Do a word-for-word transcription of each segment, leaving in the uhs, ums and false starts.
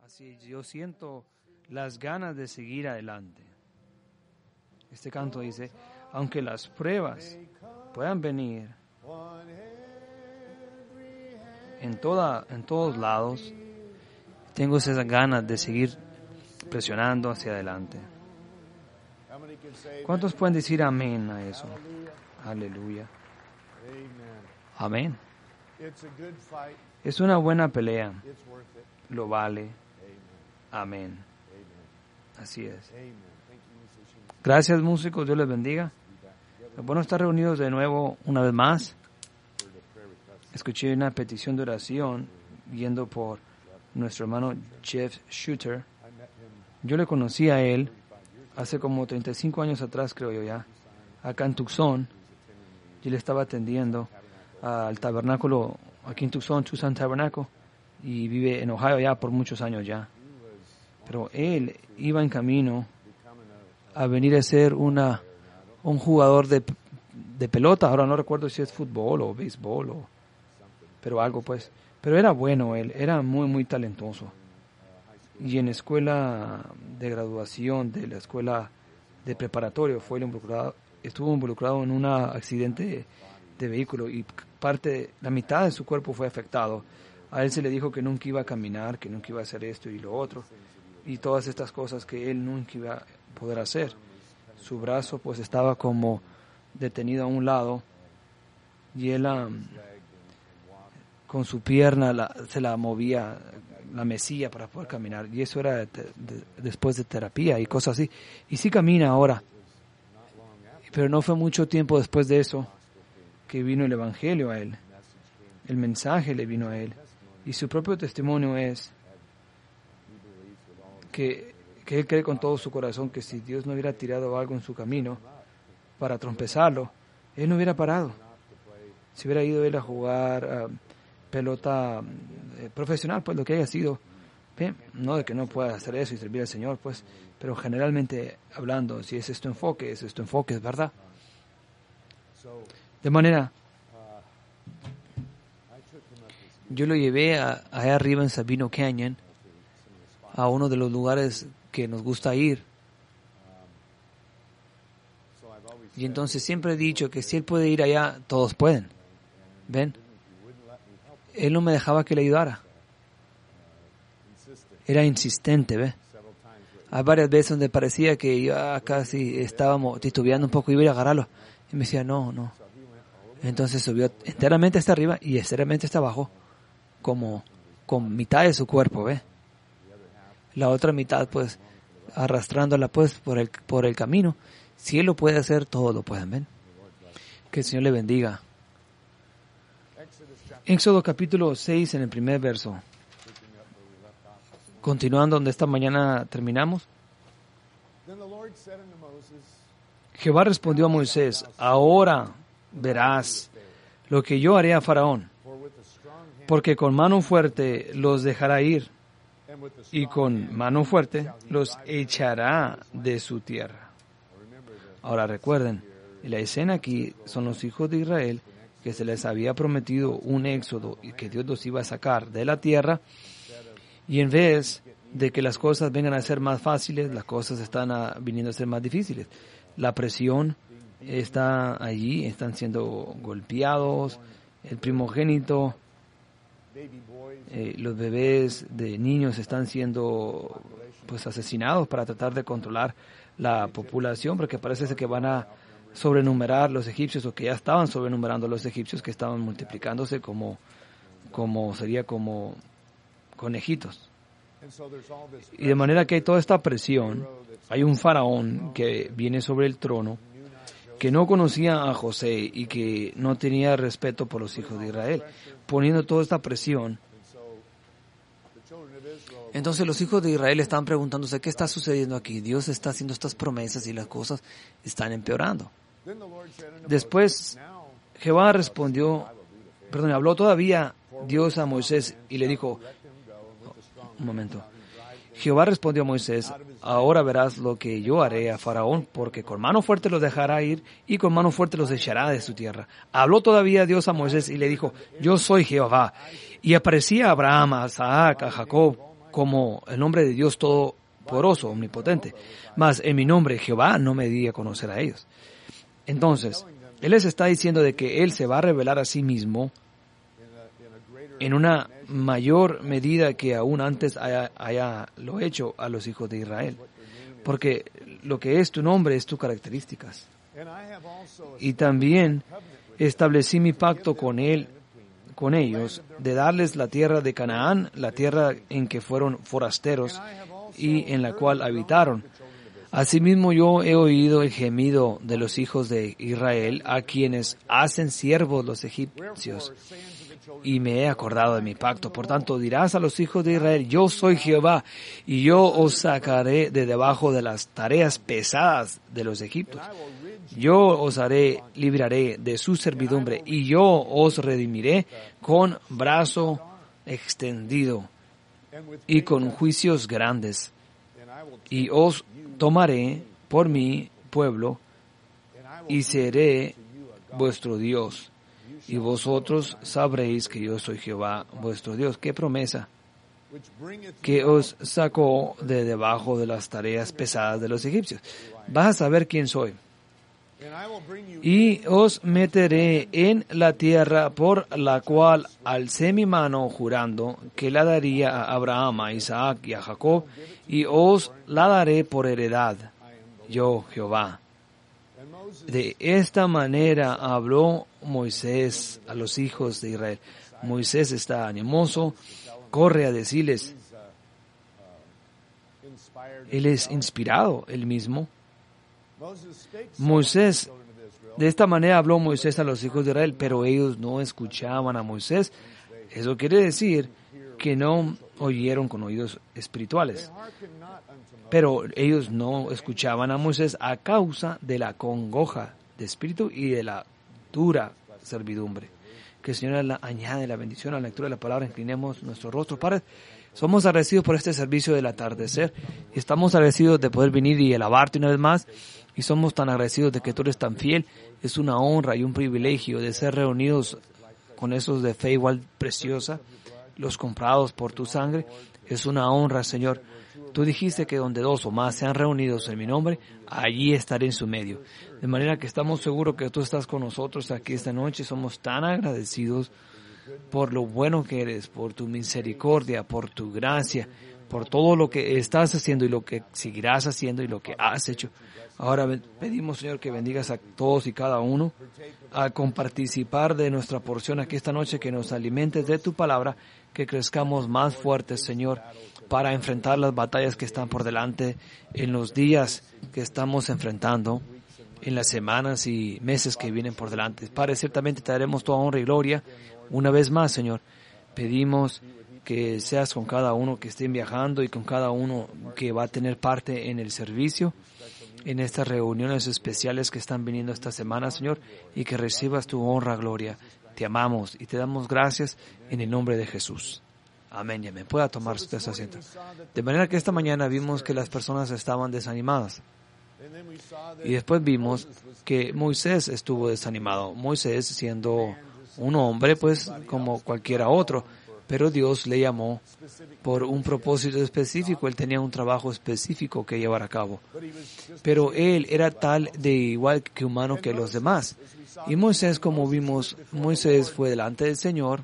Así yo siento las ganas de seguir adelante. Este canto dice, aunque las pruebas puedan venir en, toda, en todos lados, tengo esas ganas de seguir presionando hacia adelante. ¿Cuántos pueden decir amén a eso? Aleluya. Amén. Es una buena pelea. Lo vale. Amén. Así es. Gracias, músicos. Dios les bendiga. Es bueno estar reunidos de nuevo una vez más. Escuché una petición de oración yendo por nuestro hermano Jeff Shooter. Yo le conocí a él hace como treinta y cinco años atrás, creo yo ya, acá en Tucson. Yo le estaba atendiendo al tabernáculo aquí en Tucson, Tucson Tabernacle, y vive en Ohio ya por muchos años ya. Pero él iba en camino a venir a ser una un jugador de, de pelota. Ahora no recuerdo si es fútbol o béisbol, o, pero algo pues. Pero era bueno él, era muy, muy talentoso. Y en la escuela de graduación, de la escuela de preparatorio, fue involucrado, estuvo involucrado en un accidente de vehículo y parte, la mitad de su cuerpo fue afectado. A él se le dijo que nunca iba a caminar, que nunca iba a hacer esto y lo otro, y todas estas cosas que él nunca iba a poder hacer. Su brazo pues estaba como detenido a un lado y él um, con su pierna la, se la movía, la mecía para poder caminar, y eso era de, de, después de terapia y cosas así. Y sí camina ahora, pero no fue mucho tiempo después de eso que vino el evangelio a él, el mensaje le vino a él, y su propio testimonio es que, que él cree con todo su corazón que si Dios no hubiera tirado algo en su camino para trompezarlo, él no hubiera parado. Si hubiera ido él a jugar uh, pelota eh, profesional, pues lo que haya sido, bien, no de que no pueda hacer eso y servir al Señor, pues, pero generalmente hablando, si ese es tu enfoque, ese es tu enfoque, es verdad. De manera, yo lo llevé a, allá arriba en Sabino Canyon, a uno de los lugares que nos gusta ir. Y entonces siempre he dicho que si él puede ir allá, todos pueden. ¿Ven? Él no me dejaba que le ayudara. Era insistente, ¿ve? Hay varias veces donde parecía que yo casi estábamos titubeando un poco y iba a agarrarlo. Y me decía, no, no. Entonces subió enteramente hasta arriba y enteramente hasta abajo, como con mitad de su cuerpo, ¿ve? La otra mitad, pues, arrastrándola, pues, por el, por el camino. Si él lo puede hacer, todos lo pueden, ¿ven? Que el Señor le bendiga. Éxodo capítulo seis, en el primer verso. Continuando donde esta mañana terminamos. Jehová respondió a Moisés, ahora verás lo que yo haré a Faraón, porque con mano fuerte los dejará ir, y con mano fuerte los echará de su tierra. Ahora recuerden, la escena aquí son los hijos de Israel, que se les había prometido un éxodo y que Dios los iba a sacar de la tierra, y en vez de que las cosas vengan a ser más fáciles, las cosas están a, viniendo a ser más difíciles. La presión está allí, están siendo golpeados, el primogénito, eh, los bebés de niños están siendo pues asesinados para tratar de controlar la población, porque parece que van a sobrenumerar los egipcios, o que ya estaban sobrenumerando los egipcios, que estaban multiplicándose como, como sería como conejitos. Y de manera que hay toda esta presión. Hay un faraón que viene sobre el trono, que no conocía a José y que no tenía respeto por los hijos de Israel, poniendo toda esta presión. Entonces los hijos de Israel están preguntándose, ¿qué está sucediendo aquí? Dios está haciendo estas promesas y las cosas están empeorando. Después Jehová respondió, perdón, habló todavía Dios a Moisés y le dijo, un momento, Jehová respondió a Moisés, ahora verás lo que yo haré a Faraón, porque con mano fuerte los dejará ir y con mano fuerte los echará de su tierra. Habló todavía Dios a Moisés y le dijo, yo soy Jehová. Y aparecía a Abraham, a Isaac, a Jacob, como el nombre de Dios Todopoderoso, Omnipotente. Mas en mi nombre, Jehová, no me di a conocer a ellos. Entonces, Él les está diciendo de que Él se va a revelar a sí mismo en una mayor medida que aún antes haya, haya lo hecho a los hijos de Israel. Porque lo que es tu nombre es tus características. Y también establecí mi pacto con él, con ellos, de darles la tierra de Canaán, la tierra en que fueron forasteros y en la cual habitaron. Asimismo yo he oído el gemido de los hijos de Israel, a quienes hacen siervos los egipcios, y me he acordado de mi pacto. Por tanto, dirás a los hijos de Israel, yo soy Jehová, y yo os sacaré de debajo de las tareas pesadas de los egipcios. Yo os haré, libraré de su servidumbre, y yo os redimiré con brazo extendido y con juicios grandes. Y os tomaré por mi pueblo, y seré vuestro Dios. Y vosotros sabréis que yo soy Jehová, vuestro Dios. ¡Qué promesa! Que os sacó de debajo de las tareas pesadas de los egipcios. Vas a saber quién soy. Y os meteré en la tierra por la cual alcé mi mano jurando que la daría a Abraham, a Isaac y a Jacob, y os la daré por heredad, yo Jehová. De esta manera habló Moisés a los hijos de Israel. Moisés está animoso, corre a decirles, él es inspirado, él mismo. Moisés, de esta manera habló Moisés a los hijos de Israel, pero ellos no escuchaban a Moisés. Eso quiere decir que no oyeron con oídos espirituales. Pero ellos no escuchaban a Moisés a causa de la congoja de espíritu y de la dura servidumbre. Que el Señor la añade la bendición a la lectura de la palabra. Inclinemos nuestro rostro. Padre, somos agradecidos por este servicio del atardecer. Y estamos agradecidos de poder venir y alabarte una vez más. Y somos tan agradecidos de que tú eres tan fiel. Es una honra y un privilegio de ser reunidos con esos de fe igual preciosa, los comprados por tu sangre. Es una honra, Señor. Tú dijiste que donde dos o más sean reunidos en mi nombre, allí estaré en su medio. De manera que estamos seguros que tú estás con nosotros aquí esta noche. Somos tan agradecidos por lo bueno que eres, por tu misericordia, por tu gracia, por todo lo que estás haciendo y lo que seguirás haciendo y lo que has hecho. Ahora pedimos, Señor, que bendigas a todos y cada uno a comparticipar de nuestra porción aquí esta noche, que nos alimentes de tu palabra, que crezcamos más fuertes, Señor, para enfrentar las batallas que están por delante en los días que estamos enfrentando, en las semanas y meses que vienen por delante. Padre, ciertamente te daremos toda honra y gloria una vez más, Señor. Pedimos que seas con cada uno que estén viajando y con cada uno que va a tener parte en el servicio, en estas reuniones especiales que están viniendo esta semana, Señor, y que recibas tu honra, gloria. Te amamos y te damos gracias en el nombre de Jesús. Amén y amén. Pueda tomar su asiento. De manera que esta mañana vimos que las personas estaban desanimadas. Y después vimos que Moisés estuvo desanimado. Moisés siendo un hombre, pues, como cualquiera otro. Pero Dios le llamó por un propósito específico. Él tenía un trabajo específico que llevar a cabo. Pero él era tal de igual que humano que los demás. Y Moisés, como vimos, Moisés fue delante del Señor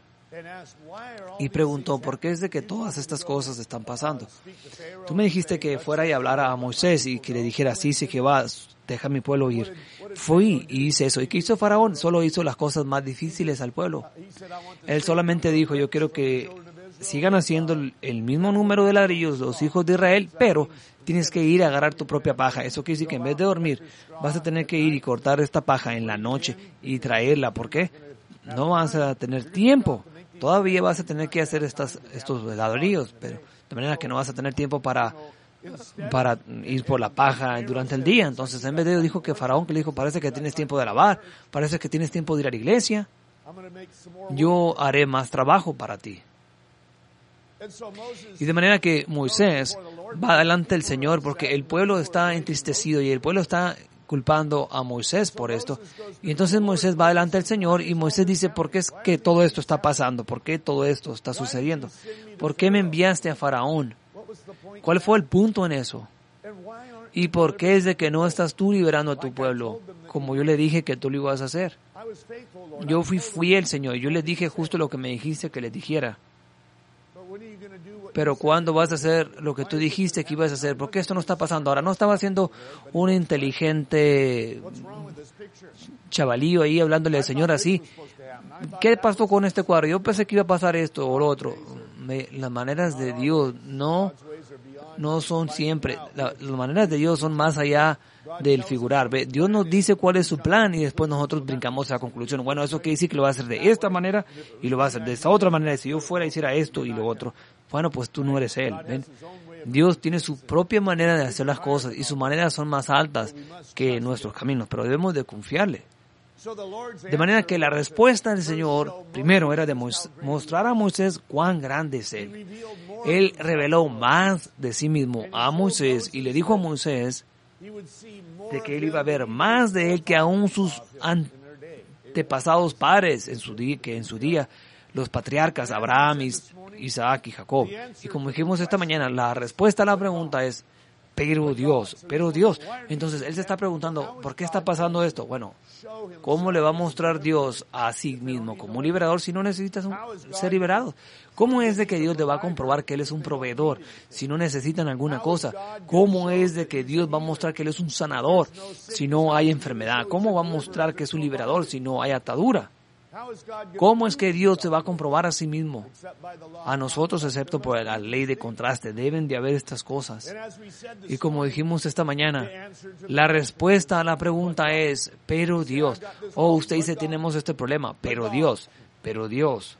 y preguntó, ¿por qué es de que todas estas cosas están pasando? Tú me dijiste que fuera y hablara a Moisés y que le dijera, sí, sí, Jehová, deja a mi pueblo ir. Fui y hice eso. ¿Y qué hizo Faraón? Solo hizo las cosas más difíciles al pueblo. Él solamente dijo, yo quiero que sigan haciendo el mismo número de ladrillos los hijos de Israel, pero tienes que ir a agarrar tu propia paja. Eso quiere decir que en vez de dormir, vas a tener que ir y cortar esta paja en la noche y traerla. ¿Por qué? No vas a tener tiempo. Todavía vas a tener que hacer estas, estos ladrillos, pero de manera que no vas a tener tiempo para, para ir por la paja durante el día. Entonces, en vez de eso, dijo que Faraón, que le dijo, parece que tienes tiempo de lavar, parece que tienes tiempo de ir a la iglesia. Yo haré más trabajo para ti. Y de manera que Moisés va delante del Señor porque el pueblo está entristecido y el pueblo está culpando a Moisés por esto. Y entonces Moisés va delante del Señor y Moisés dice, ¿por qué es que todo esto está pasando? ¿Por qué todo esto está sucediendo? ¿Por qué me enviaste a Faraón ¿Cuál fue el punto en eso? ¿Y por qué es de que no estás tú liberando a tu pueblo? Como yo le dije que tú lo ibas a hacer. Yo fui fiel, Señor. Yo les dije justo lo que me dijiste que les dijera. Pero ¿cuándo vas a hacer lo que tú dijiste que ibas a hacer? Porque esto no está pasando ahora. No estaba siendo un inteligente chavalío ahí hablándole al Señor así. ¿Qué pasó con este cuadro? Yo pensé que iba a pasar esto o lo otro. Me, las maneras de Dios no, no son siempre. La, las maneras de Dios son más allá del figurar. ¿Ve? Dios nos dice cuál es su plan y después nosotros brincamos a la conclusión. Bueno, eso quiere decir que lo va a hacer de esta manera y lo va a hacer de esta otra manera. Si yo fuera, hiciera esto y lo otro. Bueno, pues tú no eres Él. ¿Ven? Dios tiene su propia manera de hacer las cosas y sus maneras son más altas que nuestros caminos, pero debemos de confiarle. De manera que la respuesta del Señor, primero, era de mostrar a Moisés cuán grande es Él. Él reveló más de sí mismo a Moisés y le dijo a Moisés de que él iba a ver más de él que aún sus antepasados padres en su día, que en su día los patriarcas Abraham, Isaac y Jacob. Y como dijimos esta mañana, la respuesta a la pregunta es pero Dios, pero Dios. Entonces él se está preguntando, ¿por qué está pasando esto? Bueno, ¿cómo le va a mostrar Dios a sí mismo como un liberador si no necesitas un, ser liberado? ¿Cómo es de que Dios le va a comprobar que Él es un proveedor si no necesitan alguna cosa? ¿Cómo es de que Dios va a mostrar que Él es un sanador si no hay enfermedad? ¿Cómo va a mostrar que es un liberador si no hay atadura? ¿Cómo es que Dios se va a comprobar a sí mismo? A nosotros, excepto por la ley de contraste, deben de haber estas cosas. Y como dijimos esta mañana, la respuesta a la pregunta es, pero Dios. Oh, usted dice, tenemos este problema, pero Dios, pero Dios.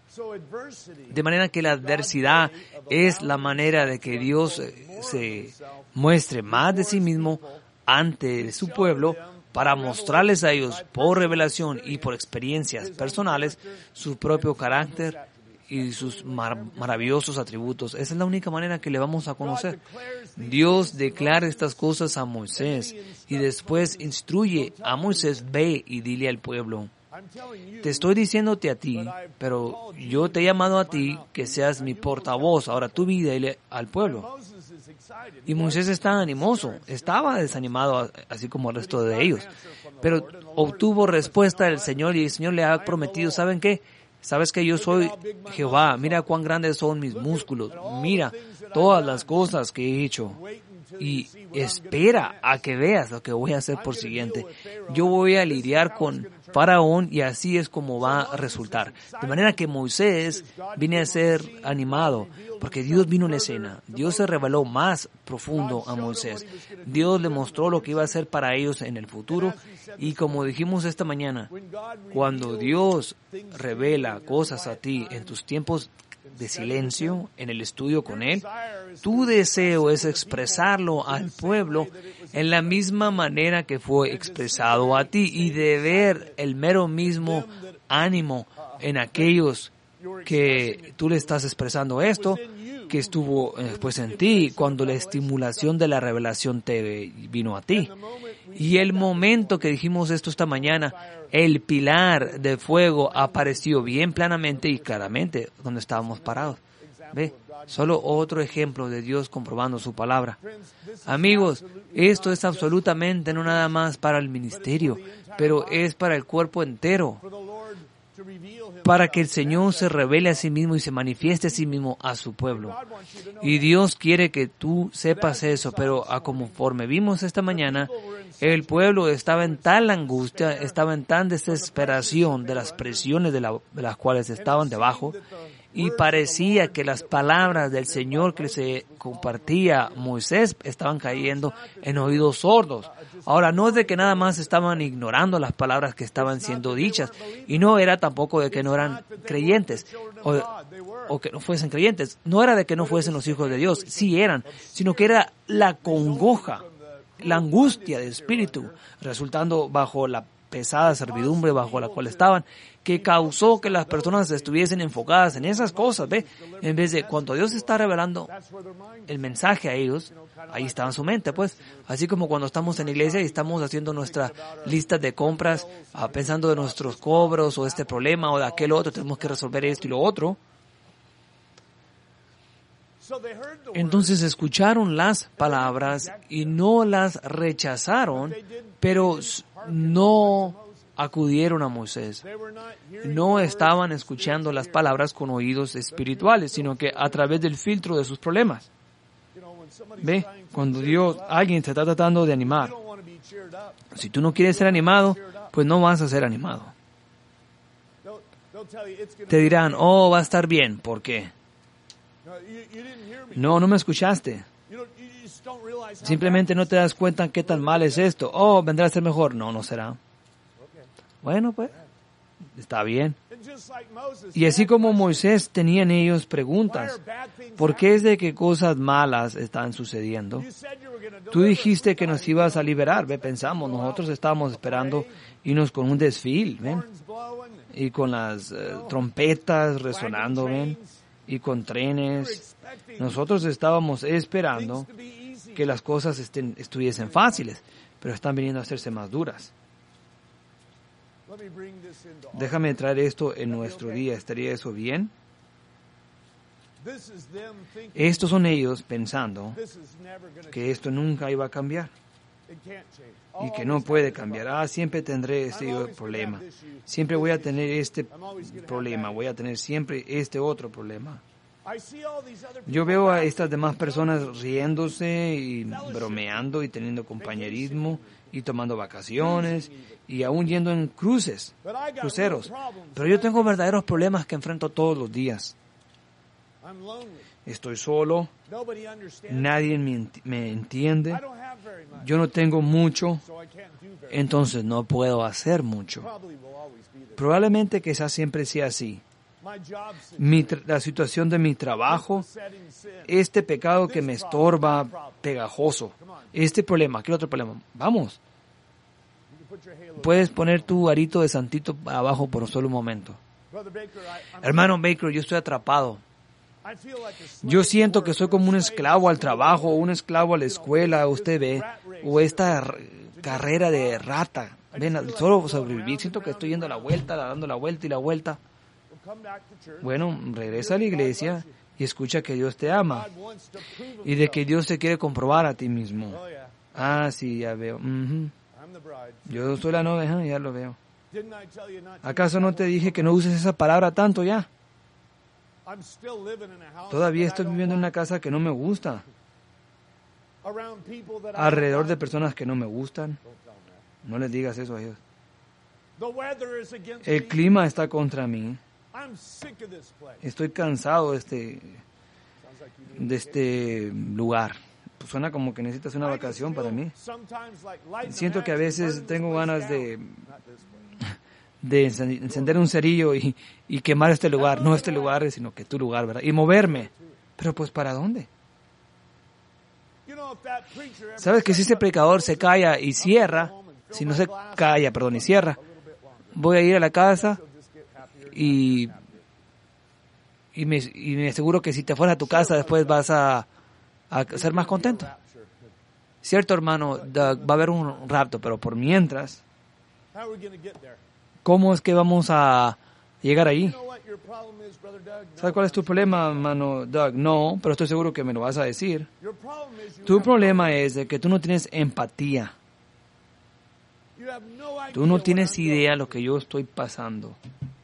De manera que la adversidad es la manera de que Dios se muestre más de sí mismo ante su pueblo, para mostrarles a ellos por revelación y por experiencias personales su propio carácter y sus mar- maravillosos atributos. Esa es la única manera que le vamos a conocer. Dios declara estas cosas a Moisés y después instruye a Moisés, ve y dile al pueblo. Te estoy diciéndote a ti, pero yo te he llamado a ti que seas mi portavoz. Ahora tú vi y dile al pueblo. Y Moisés estaba animoso, estaba desanimado, así como el resto de ellos. Pero obtuvo respuesta del Señor y el Señor le ha prometido, ¿saben qué? ¿Sabes que yo soy Jehová? Mira cuán grandes son mis músculos. Mira todas las cosas que he hecho. Y espera a que veas lo que voy a hacer por siguiente. Yo voy a lidiar con Faraón y así es como va a resultar. De manera que Moisés viene a ser animado porque Dios vino en la escena. Dios se reveló más profundo a Moisés. Dios le mostró lo que iba a hacer para ellos en el futuro. Y como dijimos esta mañana, cuando Dios revela cosas a ti en tus tiempos de silencio, en el estudio con Él, tu deseo es expresarlo al pueblo en la misma manera que fue expresado a ti y de ver el mero mismo ánimo en aquellos que tú le estás expresando esto, que estuvo después en ti, cuando la estimulación de la revelación te vino a ti. Y el momento que dijimos esto esta mañana, el pilar de fuego apareció bien planamente y claramente donde estábamos parados. ¿Ve? Solo otro ejemplo de Dios comprobando su palabra. Amigos, esto es absolutamente no nada más para el ministerio, pero es para el cuerpo entero. Para que el Señor se revele a sí mismo y se manifieste a sí mismo a su pueblo. Y Dios quiere que tú sepas eso, pero a conforme vimos esta mañana, el pueblo estaba en tal angustia, estaba en tan desesperación de las presiones de, la, de las cuales estaban debajo, y parecía que las palabras del Señor que se compartía Moisés estaban cayendo en oídos sordos. Ahora, no es de que nada más estaban ignorando las palabras que estaban siendo dichas, y no era tampoco de que no eran creyentes, o, o que no fuesen creyentes. No era de que no fuesen los hijos de Dios, sí eran, sino que era la congoja, la angustia del espíritu, resultando bajo la pesada servidumbre bajo la cual estaban, que causó que las personas estuviesen enfocadas en esas cosas, ¿ve? En vez de cuando Dios está revelando el mensaje a ellos, ahí está en su mente, pues. Así como cuando estamos en la iglesia y estamos haciendo nuestra lista de compras, ah, pensando de nuestros cobros o este problema o de aquel otro, tenemos que resolver esto y lo otro. Entonces escucharon las palabras y no las rechazaron, pero no acudieron a Moisés. No estaban escuchando las palabras con oídos espirituales, sino que a través del filtro de sus problemas. ¿Ve? Cuando Dios, alguien te está tratando de animar, si tú no quieres ser animado, pues no vas a ser animado. Te dirán, oh, va a estar bien. ¿Por qué? No, no me escuchaste. Simplemente no te das cuenta qué tan mal es esto. Oh, vendrá a ser mejor. No, no será. Bueno, pues, está bien. Y así como Moisés, tenían ellos preguntas. ¿Por qué es de que cosas malas están sucediendo? Tú dijiste que nos ibas a liberar, ¿ve? Pensamos, nosotros estábamos esperando irnos con un desfile, ¿ven? Y con las eh, trompetas resonando, ¿ven? Y con trenes. Nosotros estábamos esperando que las cosas estén, estuviesen fáciles, pero están viniendo a hacerse más duras. Déjame traer esto en nuestro día. ¿Estaría eso bien? Estos son ellos pensando que esto nunca iba a cambiar y que no puede cambiar. Ah, siempre tendré este problema. Siempre voy a tener este problema. Voy a tener siempre este otro problema. Yo veo a estas demás personas riéndose y bromeando y teniendo compañerismo y tomando vacaciones y aún yendo en cruces, cruceros. Pero yo tengo verdaderos problemas que enfrento todos los días. Estoy solo, nadie me entiende, yo no tengo mucho, entonces no puedo hacer mucho. Probablemente quizás siempre sea así. Mi, la situación de mi trabajo, este pecado que me estorba, pegajoso, este problema, ¿qué otro problema? Vamos. Puedes poner tu arito de santito abajo por solo un momento. Hermano Baker, yo estoy atrapado. Yo siento que soy como un esclavo al trabajo, un esclavo a la escuela, usted ve, o esta r- carrera de rata. Ven, solo sobrevivir. Siento que estoy yendo a la vuelta, dando la vuelta y la vuelta. Bueno, regresa a la iglesia y escucha que Dios te ama y de que Dios te quiere comprobar a ti mismo. Ah, sí, ya veo. Uh-huh. Yo soy la novia, ya lo veo. ¿Acaso no te dije que no uses esa palabra tanto ya? Todavía estoy viviendo en una casa que no me gusta, alrededor de personas que no me gustan. No les digas eso a ellos. El clima está contra mí. Estoy cansado de este, de este lugar. Pues suena como que necesitas una vacación para mí. Siento que a veces tengo ganas de, de encender un cerillo y, y quemar este lugar. No este lugar, sino que tu lugar, ¿verdad? Y moverme. Pero pues, ¿para dónde? ¿Sabes que si ese predicador se calla y cierra, si no se calla, perdón, y cierra, voy a ir a la casa y, y, me, y me aseguro que si te fueras a tu casa después vas a, a ser más contento. Cierto, hermano, Doug, va a haber un rapto, pero por mientras, ¿cómo es que vamos a llegar ahí? ¿Sabes cuál es tu problema, hermano Doug? No, pero estoy seguro que me lo vas a decir. Tu problema es de que tú no tienes empatía. Tú no tienes idea de lo que yo estoy pasando.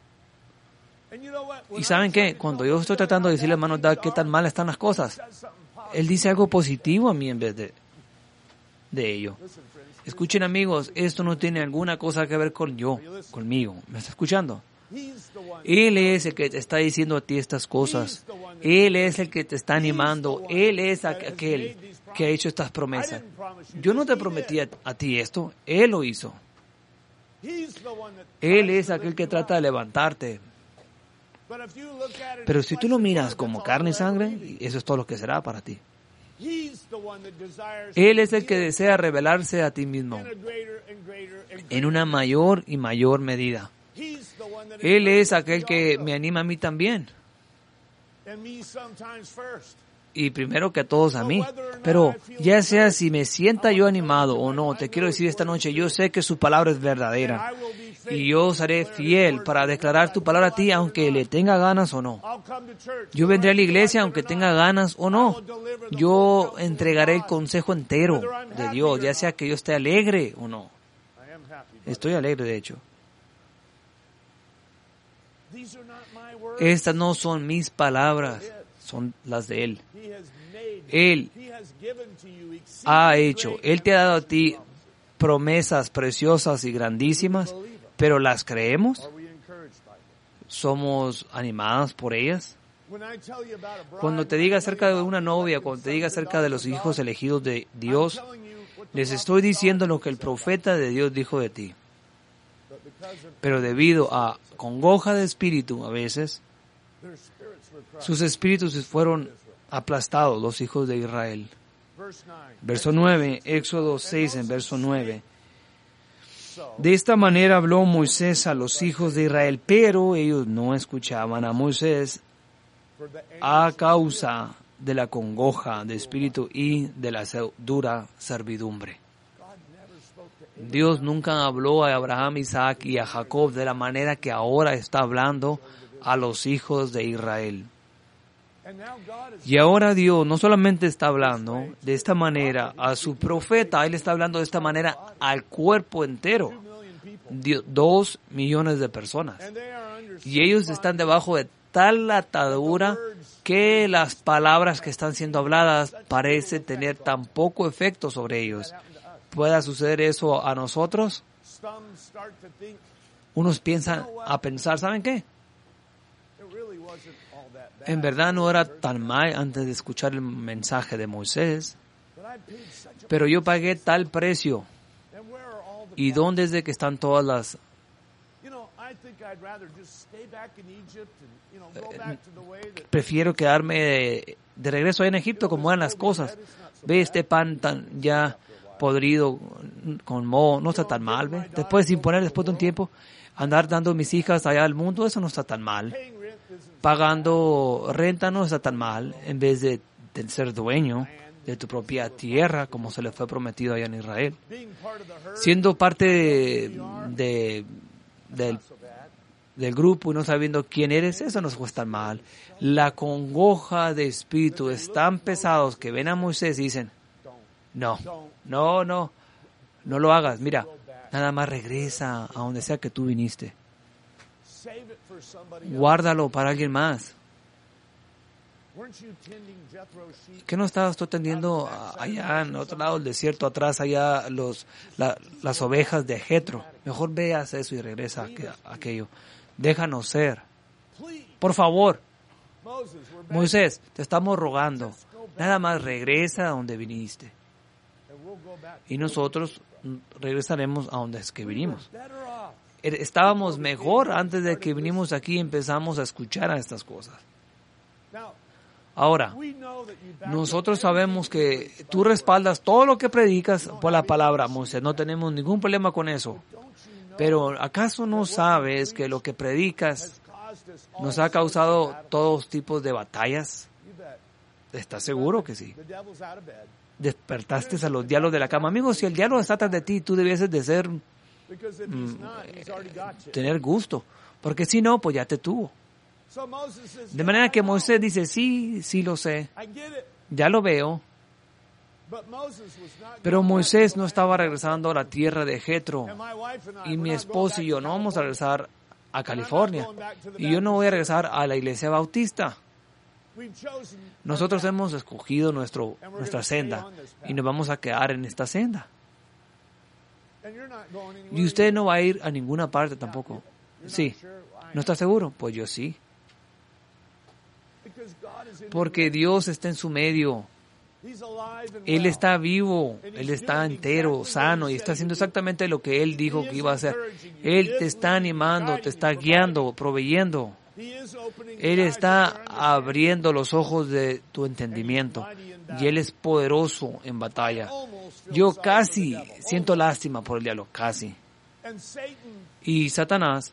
¿Y saben qué? Cuando yo estoy tratando de decirle, hermano Doug, qué tan mal están las cosas, él dice algo positivo a mí en vez de, de ello. Escuchen, amigos, esto no tiene alguna cosa que ver con yo, conmigo. ¿Me está escuchando? Él es el que te está diciendo a ti estas cosas. Él es el que te está animando. Él es aquel que ha hecho estas promesas. Yo no te prometí a, a ti esto. Él lo hizo. Él es aquel que trata de levantarte. Pero si tú lo miras como carne y sangre, eso es todo lo que será para ti. Él es el que desea revelarse a ti mismo en una mayor y mayor medida. Él es aquel que me anima a mí también. Y primero que a todos a mí. Pero ya sea si me sienta yo animado o no, te quiero decir esta noche, yo sé que su palabra es verdadera. Y yo seré fiel para declarar tu palabra a ti, aunque le tenga ganas o no. Yo vendré a la iglesia aunque tenga ganas o no. Yo entregaré el consejo entero de Dios, ya sea que yo esté alegre o no. Estoy alegre, de hecho. Estas no son mis palabras, son las de Él. Él ha hecho, Él te ha dado a ti promesas preciosas y grandísimas, pero ¿las creemos? ¿Somos animados por ellas? Cuando te diga acerca de una novia, cuando te diga acerca de los hijos elegidos de Dios, les estoy diciendo lo que el profeta de Dios dijo de ti. Pero debido a congoja de espíritu, a veces, sus espíritus fueron aplastados, los hijos de Israel. Verso nueve, Éxodo seis, en verso nueve. De esta manera habló Moisés a los hijos de Israel, pero ellos no escuchaban a Moisés a causa de la congoja de espíritu y de la dura servidumbre. Dios nunca habló a Abraham, Isaac y a Jacob de la manera que ahora está hablando a los hijos de Israel. Y ahora Dios no solamente está hablando de esta manera a su profeta, Él está hablando de esta manera al cuerpo entero, Dios, dos millones de personas. Y ellos están debajo de tal atadura que las palabras que están siendo habladas parecen tener tan poco efecto sobre ellos. ¿Pueda suceder eso a nosotros? Unos piensan a pensar, ¿saben qué? En verdad no era tan mal antes de escuchar el mensaje de Moisés, pero yo pagué tal precio. ¿Y dónde es de que están todas las... Prefiero quedarme de, de regreso ahí en Egipto como eran las cosas. Ve este pan tan ya podrido con moho, no está tan mal, ¿ve? Después de imponer, después de un tiempo, andar dando mis hijas allá al mundo, eso no está tan mal. Pagando renta no está tan mal, en vez de, de ser dueño de tu propia tierra, como se le fue prometido allá en Israel. Siendo parte de, de, del, del grupo y no sabiendo quién eres, eso no fue tan mal. La congoja de espíritu es tan pesados que ven a Moisés y dicen, no, no, no, no lo hagas. Mira, nada más regresa a donde sea que tú viniste. Guárdalo para alguien más. ¿Qué no estabas tú atendiendo allá en otro lado del desierto, atrás allá los la, las ovejas de Jetro? Mejor veas eso y regresa a aquello. Déjanos ser. Por favor, Moisés, te estamos rogando. Nada más regresa a donde viniste. Y nosotros regresaremos a donde es que vinimos. Estábamos mejor antes de que vinimos aquí y empezamos a escuchar a estas cosas. Ahora, nosotros sabemos que tú respaldas todo lo que predicas por la palabra, Moisés. No tenemos ningún problema con eso. Pero ¿acaso no sabes que lo que predicas nos ha causado todos tipos de batallas? ¿Estás seguro que sí? Despertaste a los diablos de la cama. Amigos, si el diablo está atrás de ti, tú debieses de ser... Mm, tener gusto, porque si no, pues ya te tuvo. De manera que Moisés dice, sí, sí lo sé, ya lo veo. Pero Moisés no estaba regresando a la tierra de Jetro, y mi esposo y yo no vamos a regresar a California, y yo no voy a regresar a la iglesia bautista. Nosotros hemos escogido nuestro, nuestra senda, y nos vamos a quedar en esta senda. Y usted no va a ir a ninguna parte tampoco. Sí. ¿No está seguro? Pues yo sí. Porque Dios está en su medio. Él está vivo, Él está entero, sano y está haciendo exactamente lo que Él dijo que iba a hacer. Él te está animando, te está guiando, proveyendo. Él está abriendo los ojos de tu entendimiento y Él es poderoso en batalla. Yo casi siento lástima por el diablo, casi. Y Satanás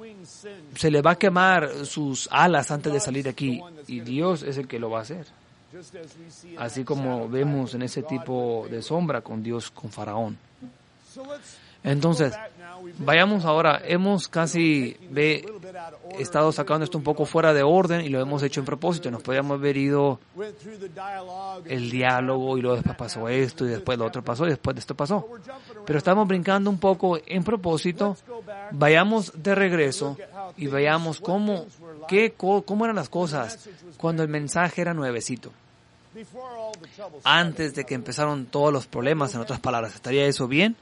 se le va a quemar sus alas antes de salir de aquí y Dios es el que lo va a hacer. así como vemos en ese tipo de sombra con Dios, con Faraón. Entonces, vayamos ahora, hemos casi ve, estado sacando esto un poco fuera de orden y lo hemos hecho en propósito. Nos podríamos haber ido el diálogo y luego después pasó esto y después lo otro pasó y después de esto pasó. Pero estamos brincando un poco en propósito. Vayamos de regreso y veamos cómo, qué, cómo eran las cosas cuando el mensaje era nuevecito. Antes de que empezaron todos los problemas, en otras palabras. ¿Estaría eso bien?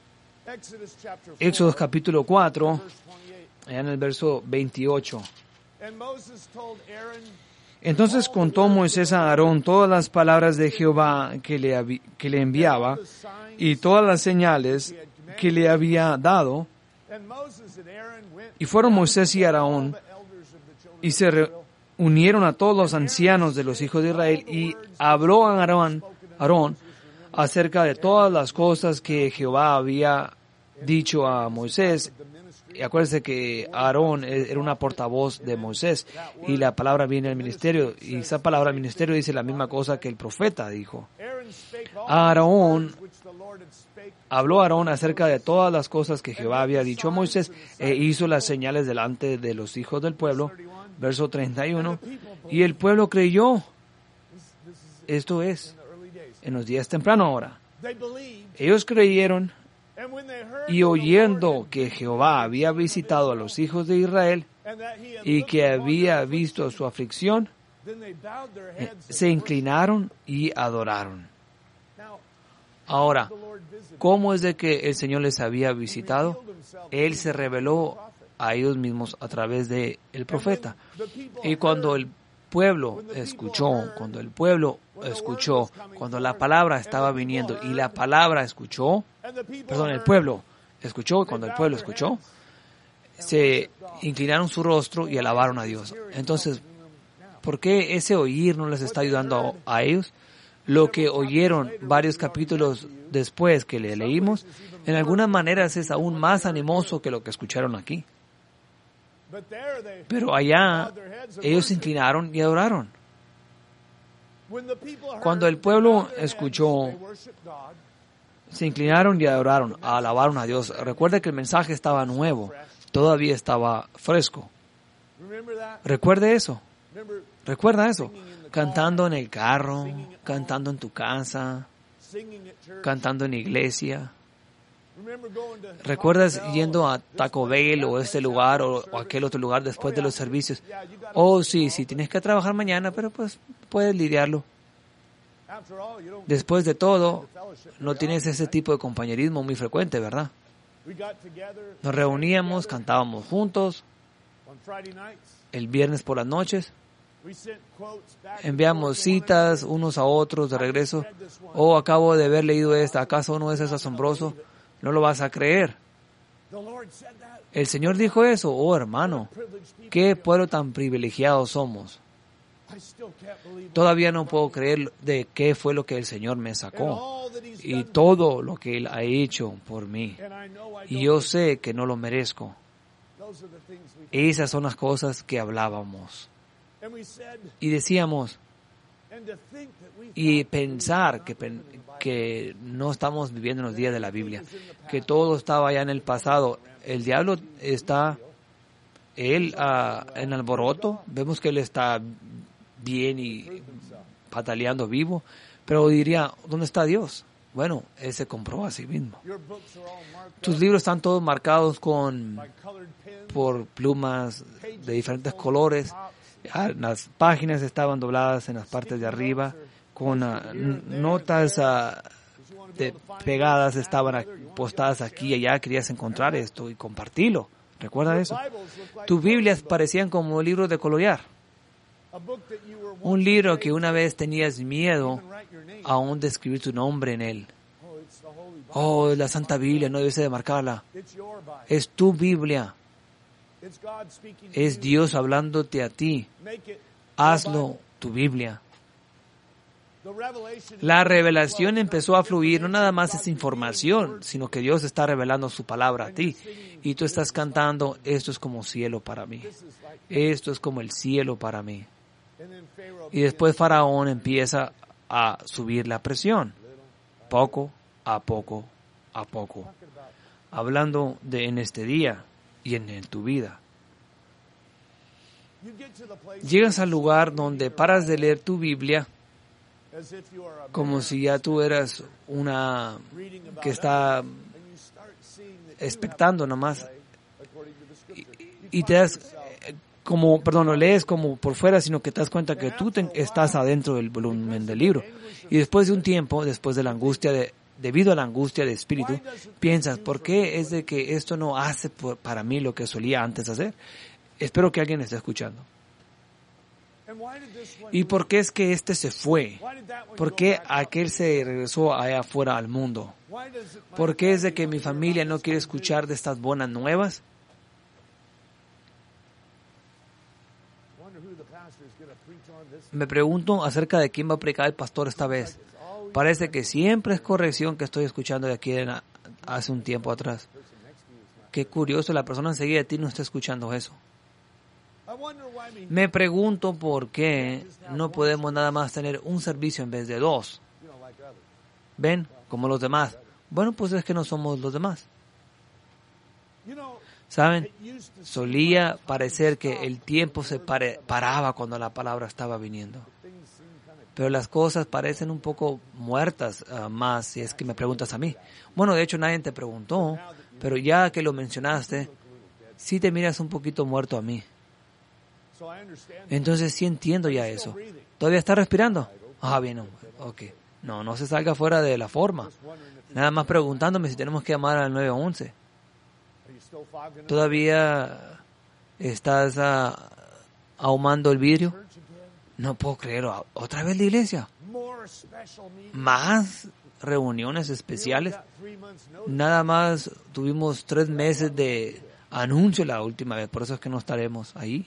Éxodo capítulo cuatro, allá en el verso veintiocho. Entonces contó Moisés a Aarón todas las palabras de Jehová que le, que le enviaba y todas las señales que le había dado. Y fueron Moisés y Aarón y se reunieron a todos los ancianos de los hijos de Israel y habló a Aarón, Aarón acerca de todas las cosas que Jehová había dicho a Moisés. Y acuérdense que Aarón era una portavoz de Moisés y la palabra viene al ministerio y esa palabra al ministerio dice la misma cosa que el profeta dijo. Aarón habló a Aarón acerca de todas las cosas que Jehová había dicho a Moisés e hizo las señales delante de los hijos del pueblo. Verso treinta y uno. Y el pueblo creyó. Esto es en los días temprano ahora. Ellos creyeron y oyendo que Jehová había visitado a los hijos de Israel y que había visto su aflicción, se inclinaron y adoraron. Ahora, ¿cómo es de que el Señor les había visitado? Él se reveló a ellos mismos a través de el profeta. Y cuando el pueblo escuchó, cuando el pueblo escuchó, cuando la palabra estaba viniendo y la palabra escuchó, perdón, el pueblo escuchó, cuando el pueblo escuchó, se inclinaron su rostro y alabaron a Dios. Entonces, ¿por qué ese oír no les está ayudando a, a ellos? Lo que oyeron varios capítulos después que le leímos, en algunas maneras es aún más animoso que lo que escucharon aquí. Pero allá ellos se inclinaron y adoraron. Cuando el pueblo escuchó, se inclinaron y adoraron, alabaron a Dios. Recuerde que el mensaje estaba nuevo, todavía estaba fresco. Recuerde eso. Recuerda eso. Cantando en el carro, cantando en tu casa, cantando en la iglesia. ¿Recuerdas yendo a Taco Bell o este lugar o, o aquel otro lugar después de los servicios? Oh, sí, sí, tienes que trabajar mañana, pero pues puedes lidiarlo. Después de todo, no tienes ese tipo de compañerismo muy frecuente, ¿verdad? Nos reuníamos, cantábamos juntos el viernes por las noches. Enviamos citas unos a otros de regreso. Oh, acabo de haber leído esta. ¿Acaso no es asombroso? No lo vas a creer. El Señor dijo eso. Oh, hermano, qué pueblo tan privilegiado somos. Todavía no puedo creer de qué fue lo que el Señor me sacó y todo lo que Él ha hecho por mí. Y yo sé que no lo merezco. Esas son las cosas que hablábamos. Y decíamos, y pensar que, que no estamos viviendo en los días de la Biblia, que todo estaba ya en el pasado. El diablo está, él uh, en alboroto, vemos que él está bien y pataleando vivo, pero diría, ¿dónde está Dios? Bueno, él se compró a sí mismo. Tus libros están todos marcados con por plumas de diferentes colores. Las páginas estaban dobladas en las partes de arriba, con uh, notas uh, de, pegadas estaban postadas aquí y allá. Querías encontrar esto y compartirlo. ¿Recuerda eso? Tus Biblias parecían como libros de colorear. Un libro que una vez tenías miedo aún de escribir tu nombre en él. Oh, la Santa Biblia, no debes de marcarla. Es tu Biblia. Es Dios hablándote a ti. Hazlo tu Biblia. La revelación empezó a fluir, no nada más es información, sino que Dios está revelando su palabra a ti. Y tú estás cantando, esto es como cielo para mí. Esto es como el cielo para mí. Y después Faraón empieza a subir la presión, poco a poco a poco. Hablando de en este día y en, en tu vida. Llegas al lugar donde paras de leer tu Biblia como si ya tú eras una que está expectando nomás y, y te das como, perdón, lo lees como por fuera, sino que te das cuenta que tú te, estás adentro del volumen del libro. Y después de un tiempo, después de la angustia, de, debido a la angustia de espíritu, piensas, ¿por qué es de que esto no hace por, para mí lo que solía antes hacer? Espero que alguien esté escuchando. ¿Y por qué es que este se fue? ¿Por qué aquel se regresó allá afuera al mundo? ¿Por qué es de que mi familia no quiere escuchar de estas buenas nuevas? Me pregunto acerca de quién va a predicar el pastor esta vez. Parece que siempre es corrección que estoy escuchando de aquí en a, hace un tiempo atrás. Qué curioso, la persona enseguida de ti no está escuchando eso. Me pregunto por qué no podemos nada más tener un servicio en vez de dos. ¿Ven? Como los demás. Bueno, pues es que no somos los demás. ¿Saben? Solía parecer que el tiempo se pare, paraba cuando la palabra estaba viniendo. Pero las cosas parecen un poco muertas uh, más, si es que me preguntas a mí. Bueno, de hecho nadie te preguntó, pero ya que lo mencionaste, sí te miras un poquito muerto a mí. Entonces sí entiendo ya eso. ¿Todavía está respirando? Ah, bien, no, ok. No, no se salga fuera de la forma. Nada más preguntándome si tenemos que llamar al nueve once. ¿Todavía estás uh, ahumando el vidrio? No puedo creerlo. ¿Otra vez la iglesia? ¿Más reuniones especiales? Nada más tuvimos tres meses de anuncio la última vez, por eso es que no estaremos ahí.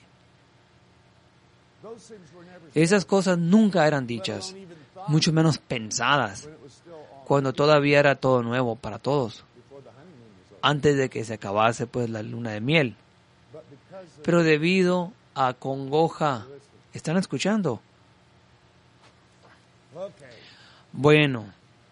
Esas cosas nunca eran dichas, mucho menos pensadas, cuando todavía era todo nuevo para todos, antes de que se acabase pues la luna de miel. Pero debido a congoja, ¿están escuchando? Bueno,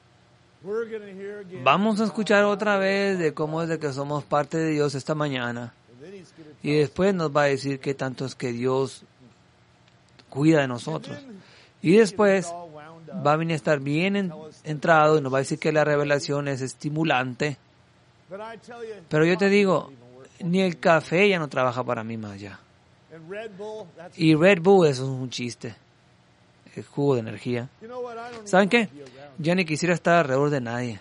vamos a escuchar otra vez de cómo es de que somos parte de Dios esta mañana. Y después nos va a decir qué tanto es que Dios cuida de nosotros. Y después va a venir a estar bien en, entrado y nos va a decir que la revelación es estimulante. Pero yo te digo, ni el café ya no trabaja para mí más ya. Y Red Bull, eso es un chiste. El jugo de energía. ¿Saben qué? Ya ni quisiera estar alrededor de nadie.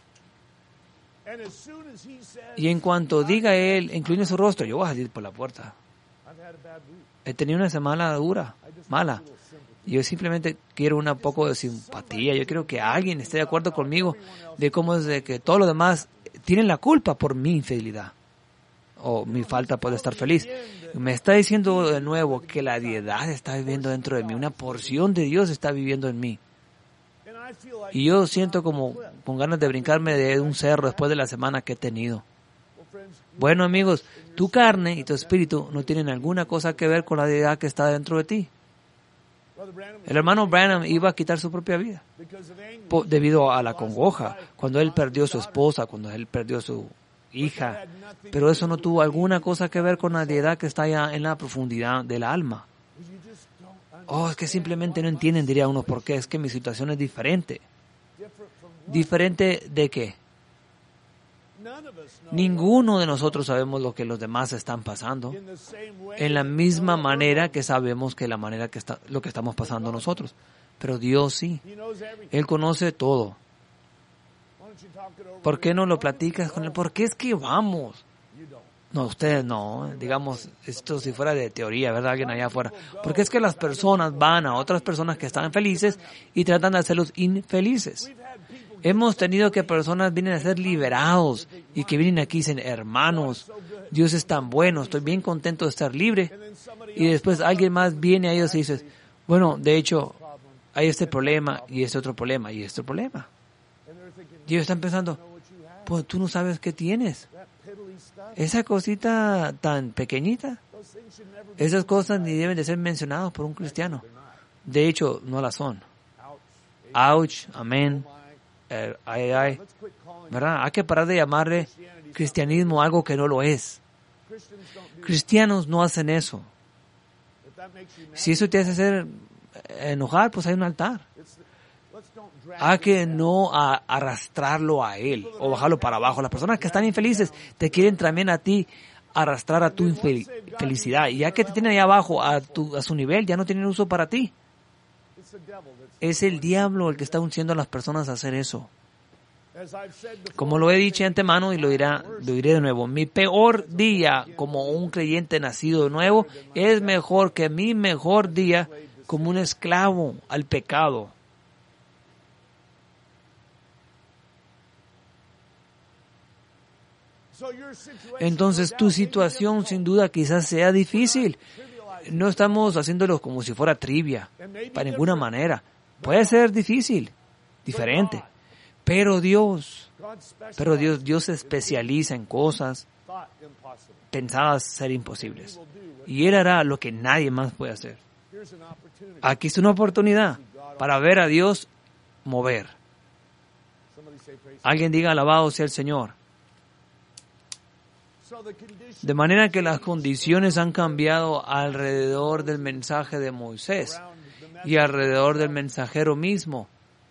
Y en cuanto diga él, incline su rostro, yo voy a salir por la puerta. He tenido una semana dura, mala. Yo simplemente quiero un poco de simpatía. Yo quiero que alguien esté de acuerdo conmigo de cómo es de que todos los demás tienen la culpa por mi infidelidad o mi falta de estar feliz. Me está diciendo de nuevo que la deidad está viviendo dentro de mí. Una porción de Dios está viviendo en mí. Y yo siento como con ganas de brincarme de un cerro después de la semana que he tenido. Bueno, amigos, tu carne y tu espíritu no tienen alguna cosa que ver con la deidad que está dentro de ti. El hermano Branham iba a quitar su propia vida por, debido a la congoja, cuando él perdió su esposa, cuando él perdió su hija, pero eso no tuvo alguna cosa que ver con la deidad que está allá en la profundidad del alma. Oh, es que simplemente no entienden, diría uno, por qué. Es que mi situación es diferente. ¿Diferente de qué? Ninguno de nosotros sabemos lo que los demás están pasando, en la misma manera que sabemos que la manera que está, lo que estamos pasando nosotros. Pero Dios sí. Él conoce todo. ¿Por qué no lo platicas con él? ¿Por qué es que vamos? No, ustedes no. Digamos, esto si fuera de teoría, ¿verdad? Alguien allá afuera. Porque es que las personas van a otras personas que están felices y tratan de hacerlos infelices. Hemos tenido que personas vienen a ser liberados y que vienen aquí y dicen, hermanos, Dios es tan bueno, estoy bien contento de estar libre. Y después alguien más viene a ellos y dice, bueno, de hecho, hay este problema y este otro problema y este problema. Y ellos están pensando, pues tú no sabes qué tienes. Esa cosita tan pequeñita, esas cosas ni deben de ser mencionadas por un cristiano. De hecho, no la son. Ouch, amén, eh, ay, ay. ¿Verdad? Hay que parar de llamarle cristianismo algo que no lo es. Cristianos no hacen eso. Si eso te hace hacer enojar, pues hay un altar. Hay que no a, arrastrarlo a él o bajarlo para abajo. Las personas que están infelices te quieren también a ti arrastrar a tu infelicidad. Y ya que te tienen ahí abajo a, tu, a su nivel, ya no tienen uso para ti. Es el diablo el que está unciendo a las personas a hacer eso. Como lo he dicho de antemano y lo, dirá, lo diré de nuevo, mi peor día como un creyente nacido de nuevo es mejor que mi mejor día como un esclavo al pecado. Entonces tu situación sin duda quizás sea difícil. No estamos haciéndolo como si fuera trivia, para ninguna manera. Puede ser difícil, diferente. Pero Dios, pero Dios, Dios se especializa en cosas pensadas ser imposibles. Y Él hará lo que nadie más puede hacer. Aquí es una oportunidad para ver a Dios mover. Alguien diga alabado sea el Señor. De manera que las condiciones han cambiado alrededor del mensaje de Moisés y alrededor del mensajero mismo.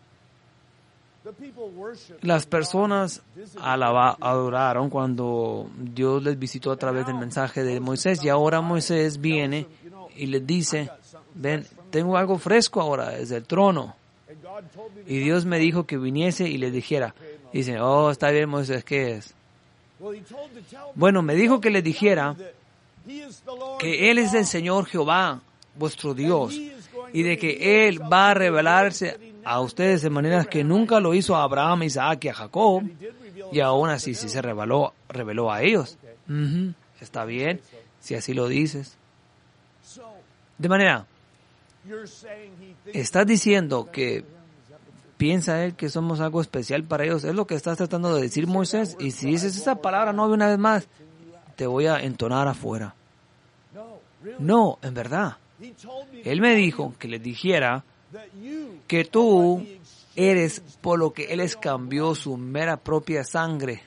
Las personas alaba, adoraron cuando Dios les visitó a través del mensaje de Moisés y ahora Moisés viene y les dice, ven, tengo algo fresco ahora desde el trono. Y Dios me dijo que viniese y les dijera. Y dicen, oh, está bien Moisés, ¿qué es? Bueno, me dijo que les dijera que Él es el Señor Jehová, vuestro Dios, y de que Él va a revelarse a ustedes de maneras que nunca lo hizo a Abraham, Isaac y a Jacob, y aún así sí se reveló, reveló a ellos. Uh-huh. Está bien, si así lo dices. De manera, estás diciendo que piensa Él que somos algo especial para ellos. Es lo que estás tratando de decir, Moisés. Y si dices esa palabra no una vez más, te voy a entonar afuera. No, en verdad. Él me dijo que les dijera que tú eres por lo que Él les cambió su mera propia sangre.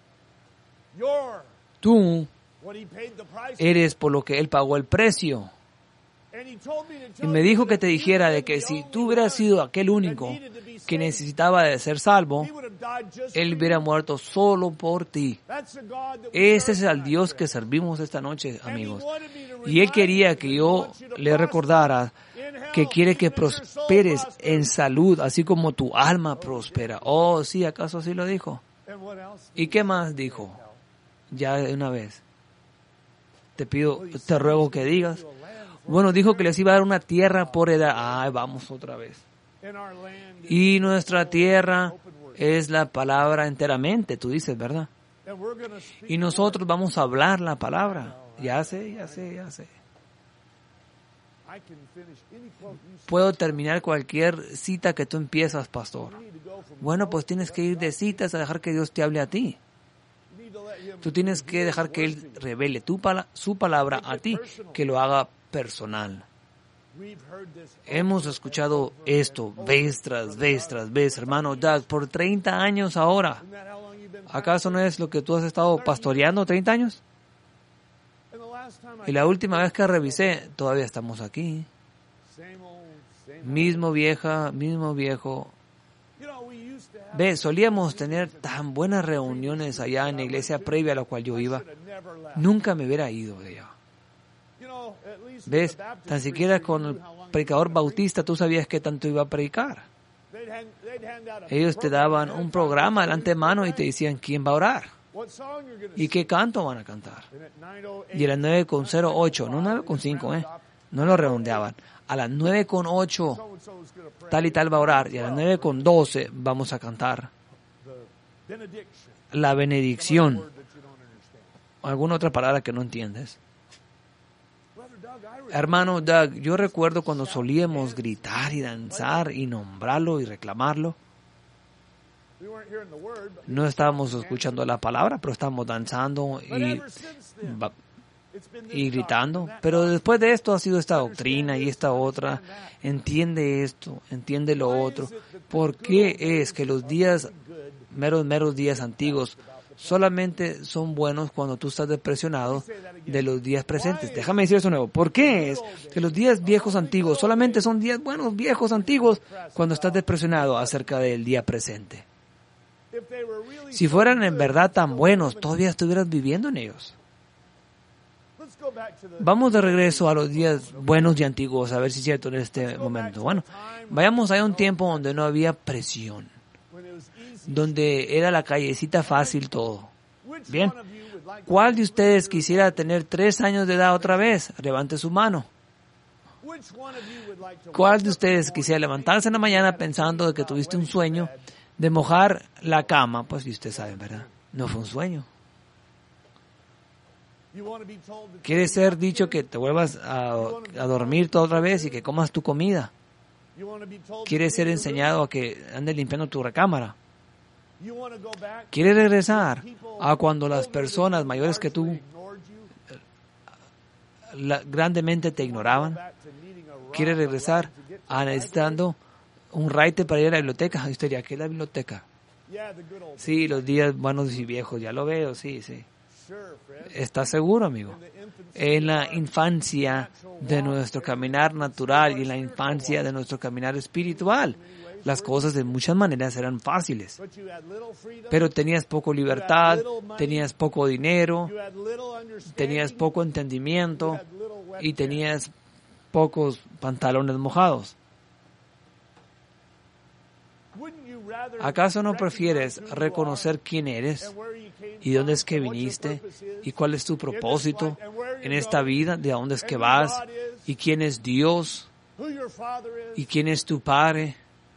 Tú eres por lo que Él pagó el precio. Y me dijo que te dijera de que si tú hubieras sido aquel único que necesitaba de ser salvo, Él hubiera muerto solo por ti. Ese es el Dios que servimos esta noche, amigos. Y Él quería que yo le recordara que quiere que prosperes en salud, así como tu alma prospera. Oh, sí, ¿acaso así lo dijo? ¿Y qué más dijo? Ya de una vez. Te pido, te ruego que digas. Bueno, dijo que les iba a dar una tierra por edad. Ay, vamos otra vez. Y nuestra tierra es la palabra enteramente, tú dices, ¿verdad? Y nosotros vamos a hablar la palabra. Ya sé, ya sé, ya sé. Puedo terminar cualquier cita que tú empiezas, pastor. Bueno, pues tienes que ir de citas a dejar que Dios te hable a ti. Tú tienes que dejar que Él revele tu pala- su palabra a ti, que lo haga personal. Hemos escuchado esto vez tras vez tras vez, hermano Doug, por treinta años ahora. ¿Acaso no es lo que tú has estado pastoreando treinta años? Y la última vez que revisé, todavía estamos aquí. Mismo vieja, mismo viejo. Ve, solíamos tener tan buenas reuniones allá en la iglesia previa a la cual yo iba. Nunca me hubiera ido de allá. ¿Ves? Tan siquiera con el predicador bautista tú sabías qué tanto iba a predicar. Ellos te daban un programa de antemano y te decían quién va a orar y qué canto van a cantar. Y a las nueve con cero ocho, no nueve con cinco, ¿eh? No lo redondeaban. A las nueve con ocho tal y tal va a orar y a las nueve con doce vamos a cantar la benedicción. ¿Alguna otra palabra que no entiendes? Hermano Doug, yo recuerdo cuando solíamos gritar y danzar y nombrarlo y reclamarlo. No estábamos escuchando la palabra, pero estábamos danzando y y gritando. Pero después de esto ha sido esta doctrina y esta otra. Entiende esto, entiende lo otro. ¿Por qué es que los días, meros, meros días antiguos, solamente son buenos cuando tú estás depresionado de los días presentes? Déjame decir eso de nuevo. ¿Por qué es que los días viejos antiguos solamente son días buenos, viejos antiguos, cuando estás depresionado acerca del día presente? Si fueran en verdad tan buenos, todavía estuvieras viviendo en ellos. Vamos de regreso a los días buenos y antiguos, a ver si es cierto en este momento. Bueno, vayamos a un tiempo donde no había presión, donde era la callecita fácil todo. Bien, ¿cuál de ustedes quisiera tener tres años de edad otra vez? Levante su mano. ¿Cuál de ustedes quisiera levantarse en la mañana pensando de que tuviste un sueño de mojar la cama? Pues si ustedes saben, ¿verdad? No fue un sueño. ¿Quieres ser dicho que te vuelvas a, a dormir toda otra vez y que comas tu comida? ¿Quieres ser enseñado a que andes limpiando tu recámara? ¿Quieres regresar a cuando las personas mayores que tú la, grandemente te ignoraban? ¿Quieres regresar a necesitando un raite para ir a la biblioteca? Yo diría, ¿qué es la biblioteca? Sí, los días buenos y viejos, ya lo veo, sí, sí. ¿Estás seguro, amigo? En la infancia de nuestro caminar natural y en la infancia de nuestro caminar espiritual, las cosas de muchas maneras eran fáciles. Pero tenías poco libertad, tenías poco dinero, tenías poco entendimiento y tenías pocos pantalones mojados. ¿Acaso no prefieres reconocer quién eres y dónde es que viniste y cuál es tu propósito en esta vida, de dónde es que vas y quién es Dios y quién es tu Padre?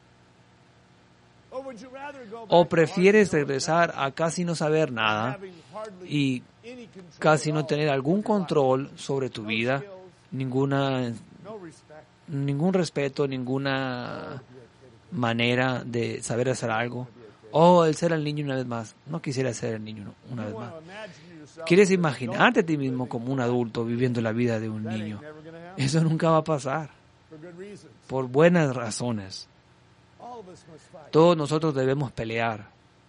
¿O prefieres regresar a casi no saber nada y casi no tener algún control sobre tu vida, ninguna, ningún respeto, ninguna manera de saber hacer algo? O el ser el niño una vez más. No quisiera ser el niño una vez más. ¿Quieres imaginarte a ti mismo como un adulto viviendo la vida de un niño? Eso nunca va a pasar. Por buenas razones. Todos nosotros debemos pelear.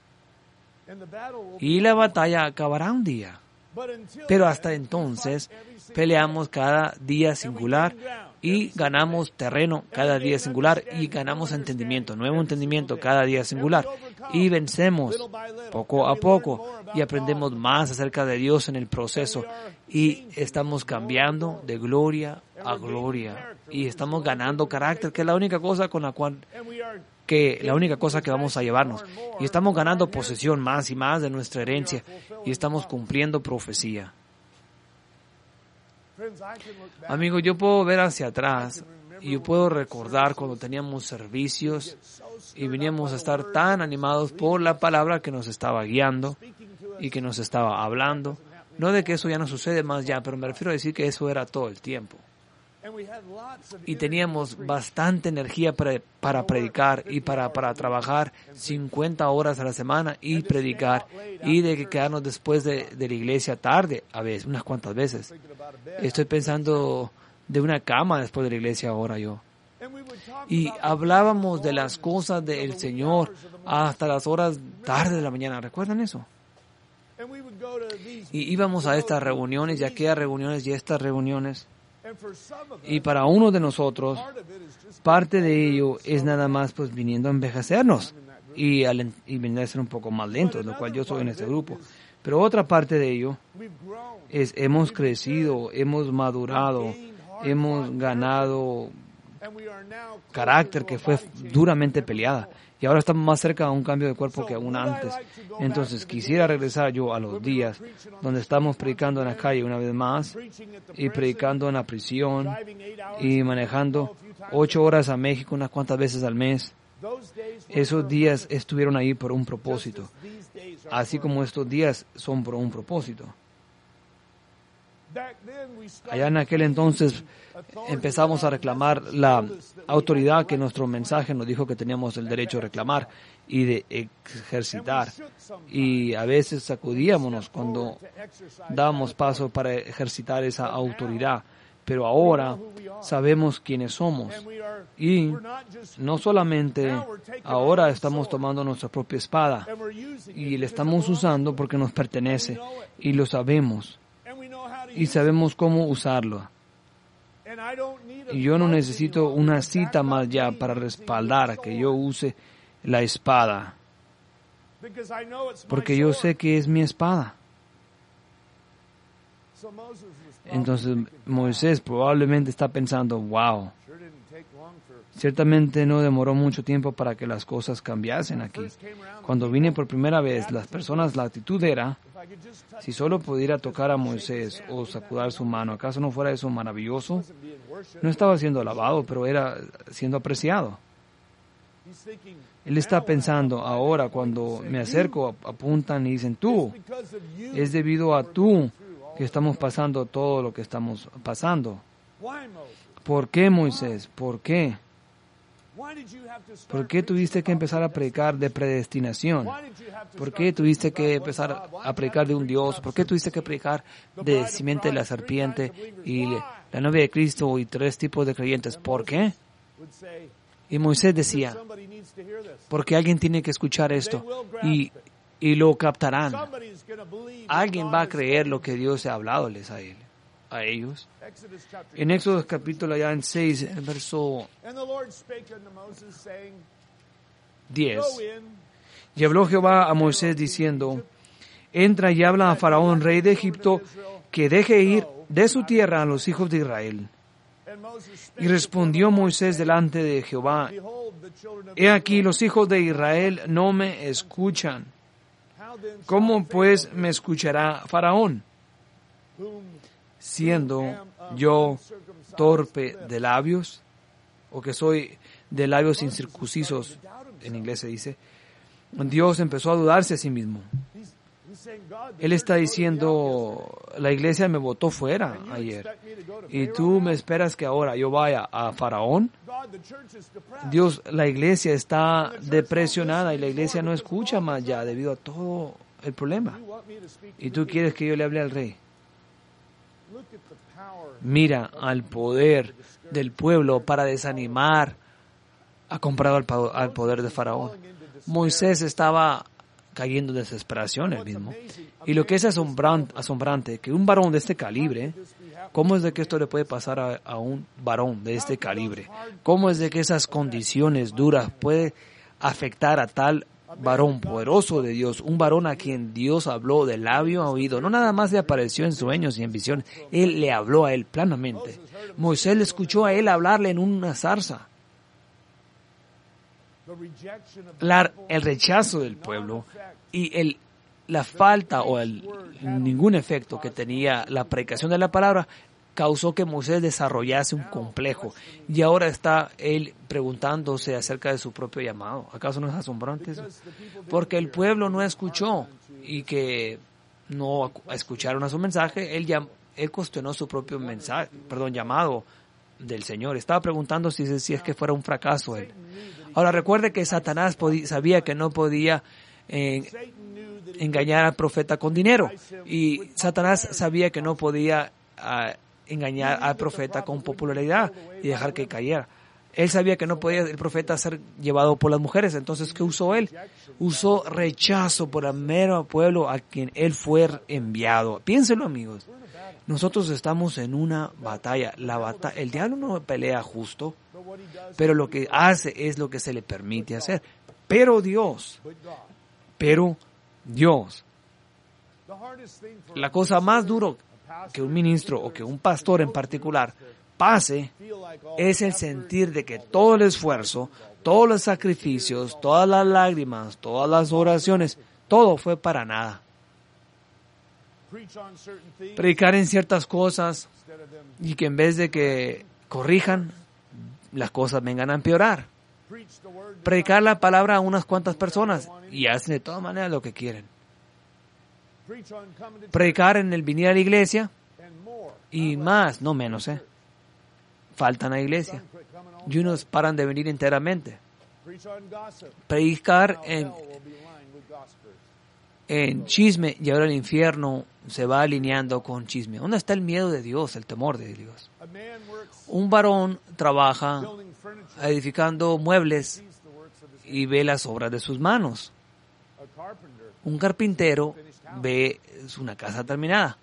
Y la batalla acabará un día. Pero hasta entonces peleamos cada día singular y ganamos terreno cada día singular y ganamos entendimiento, nuevo entendimiento cada día singular y vencemos poco a poco y aprendemos más acerca de Dios en el proceso y estamos cambiando de gloria a gloria y estamos ganando carácter, que es la única cosa con la cual que la única cosa que vamos a llevarnos, y estamos ganando posesión más y más de nuestra herencia y estamos cumpliendo profecía. Amigo, yo puedo ver hacia atrás y yo puedo recordar cuando teníamos servicios y veníamos a estar tan animados por la palabra que nos estaba guiando y que nos estaba hablando. No de que eso ya no sucede más ya, pero me refiero a decir que eso era todo el tiempo. Y teníamos bastante energía para, para predicar y para, para trabajar cincuenta horas a la semana y predicar y de que quedarnos después de, de la iglesia tarde, a veces, unas cuantas veces. Estoy pensando de una cama después de la iglesia ahora yo. Y hablábamos de las cosas del Señor hasta las horas tarde de la mañana. ¿Recuerdan eso? Y íbamos a estas reuniones y aquellas reuniones y estas reuniones. Y para uno de nosotros, parte de ello es nada más pues viniendo a envejecernos y, al, y venir a ser un poco más lentos, lo cual yo soy en este grupo. Pero otra parte de ello es hemos crecido, hemos madurado, hemos ganado carácter que fue duramente peleada. Y ahora estamos más cerca de un cambio de cuerpo que aún antes. Entonces quisiera regresar yo a los días donde estamos predicando en la calle una vez más y predicando en la prisión y manejando ocho horas a México unas cuantas veces al mes. Esos días estuvieron ahí por un propósito, así como estos días son por un propósito. Allá en aquel entonces empezamos a reclamar la autoridad que nuestro mensaje nos dijo que teníamos el derecho de reclamar y de ejercitar. Y a veces sacudíamos cuando dábamos paso para ejercitar esa autoridad. Pero ahora sabemos quiénes somos. Y no solamente ahora estamos tomando nuestra propia espada y la estamos usando porque nos pertenece y lo sabemos. Y sabemos cómo usarlo. Y yo no necesito una cita más ya para respaldar que yo use la espada. Porque yo sé que es mi espada. Entonces Moisés probablemente está pensando, wow, ciertamente no demoró mucho tiempo para que las cosas cambiasen aquí. Cuando vine por primera vez, las personas, la actitud era, si solo pudiera tocar a Moisés o sacudar su mano, ¿acaso no fuera eso maravilloso? No estaba siendo alabado, pero era siendo apreciado. Él está pensando, ahora cuando me acerco, apuntan y dicen, tú, es debido a tú que estamos pasando todo lo que estamos pasando. ¿Por qué, Moisés? ¿Por qué? ¿Por qué tuviste que empezar a predicar de predestinación? ¿Por qué tuviste que empezar a predicar de un Dios? ¿Por qué tuviste que predicar de simiente de la serpiente y la novia de Cristo y tres tipos de creyentes? ¿Por qué? Y Moisés decía, porque alguien tiene que escuchar esto y, y lo captarán. Alguien va a creer lo que Dios ha habladoles a él, a ellos. En Éxodo capítulo ya en seis, en verso diez, y habló Jehová a Moisés diciendo, entra y habla a Faraón, rey de Egipto, que deje ir de su tierra a los hijos de Israel. Y respondió Moisés delante de Jehová, he aquí los hijos de Israel no me escuchan. ¿Cómo pues me escuchará Faraón? Siendo yo torpe de labios, o que soy de labios incircuncisos, en inglés se dice. Dios empezó a dudarse a sí mismo. Él está diciendo, la iglesia me botó fuera ayer, y tú me esperas que ahora yo vaya a Faraón. Dios, la iglesia está depresionada y la iglesia no escucha más ya debido a todo el problema. Y tú quieres que yo le hable al rey. Mira al poder del pueblo para desanimar, ha comprado al, al poder de Faraón. Moisés estaba cayendo en desesperación él mismo. Y lo que es asombrante, asombrante, que un varón de este calibre, ¿cómo es de que esto le puede pasar a, a un varón de este calibre? ¿Cómo es de que esas condiciones duras puede afectar a tal varón poderoso de Dios, un varón a quien Dios habló de labio a oído? No nada más le apareció en sueños y en visiones, Él le habló a él planamente. Moisés le escuchó a él hablarle en una zarza. La, el rechazo del pueblo y el, la falta o el, ningún efecto que tenía la predicación de la palabra causó que Moisés desarrollase un complejo y ahora está él preguntándose acerca de su propio llamado. ¿Acaso no es asombrante eso? Porque el pueblo no escuchó y que no escucharon a su mensaje, él, ya, él cuestionó su propio mensaje, perdón, llamado del Señor. Estaba preguntando si, si es que fuera un fracaso él. Ahora recuerde que Satanás podía, sabía que no podía eh, engañar al profeta con dinero y Satanás sabía que no podía uh, engañar al profeta con popularidad y dejar que cayera. Él sabía que no podía el profeta ser llevado por las mujeres. Entonces, ¿qué usó él? Usó rechazo por el mero pueblo a quien él fue enviado. Piénselo, amigos. Nosotros estamos en una batalla. La bata- el diablo no pelea justo, pero lo que hace es lo que se le permite hacer. Pero Dios, pero Dios, la cosa más dura que un ministro o que un pastor en particular pase es el sentir de que todo el esfuerzo, todos los sacrificios, todas las lágrimas, todas las oraciones, todo fue para nada. Predicar en ciertas cosas y que en vez de que corrijan, las cosas vengan a empeorar. Predicar la palabra a unas cuantas personas y hacen de todas maneras lo que quieren. Predicar en el venir a la iglesia Y más, no menos, ¿eh? Faltan a la iglesia. Y unos paran de venir enteramente. Predicar en, en chisme y ahora el infierno se va alineando con chisme. ¿Dónde está el miedo de Dios, el temor de Dios? Un varón trabaja edificando muebles y ve las obras de sus manos. Un carpintero ve una casa terminada.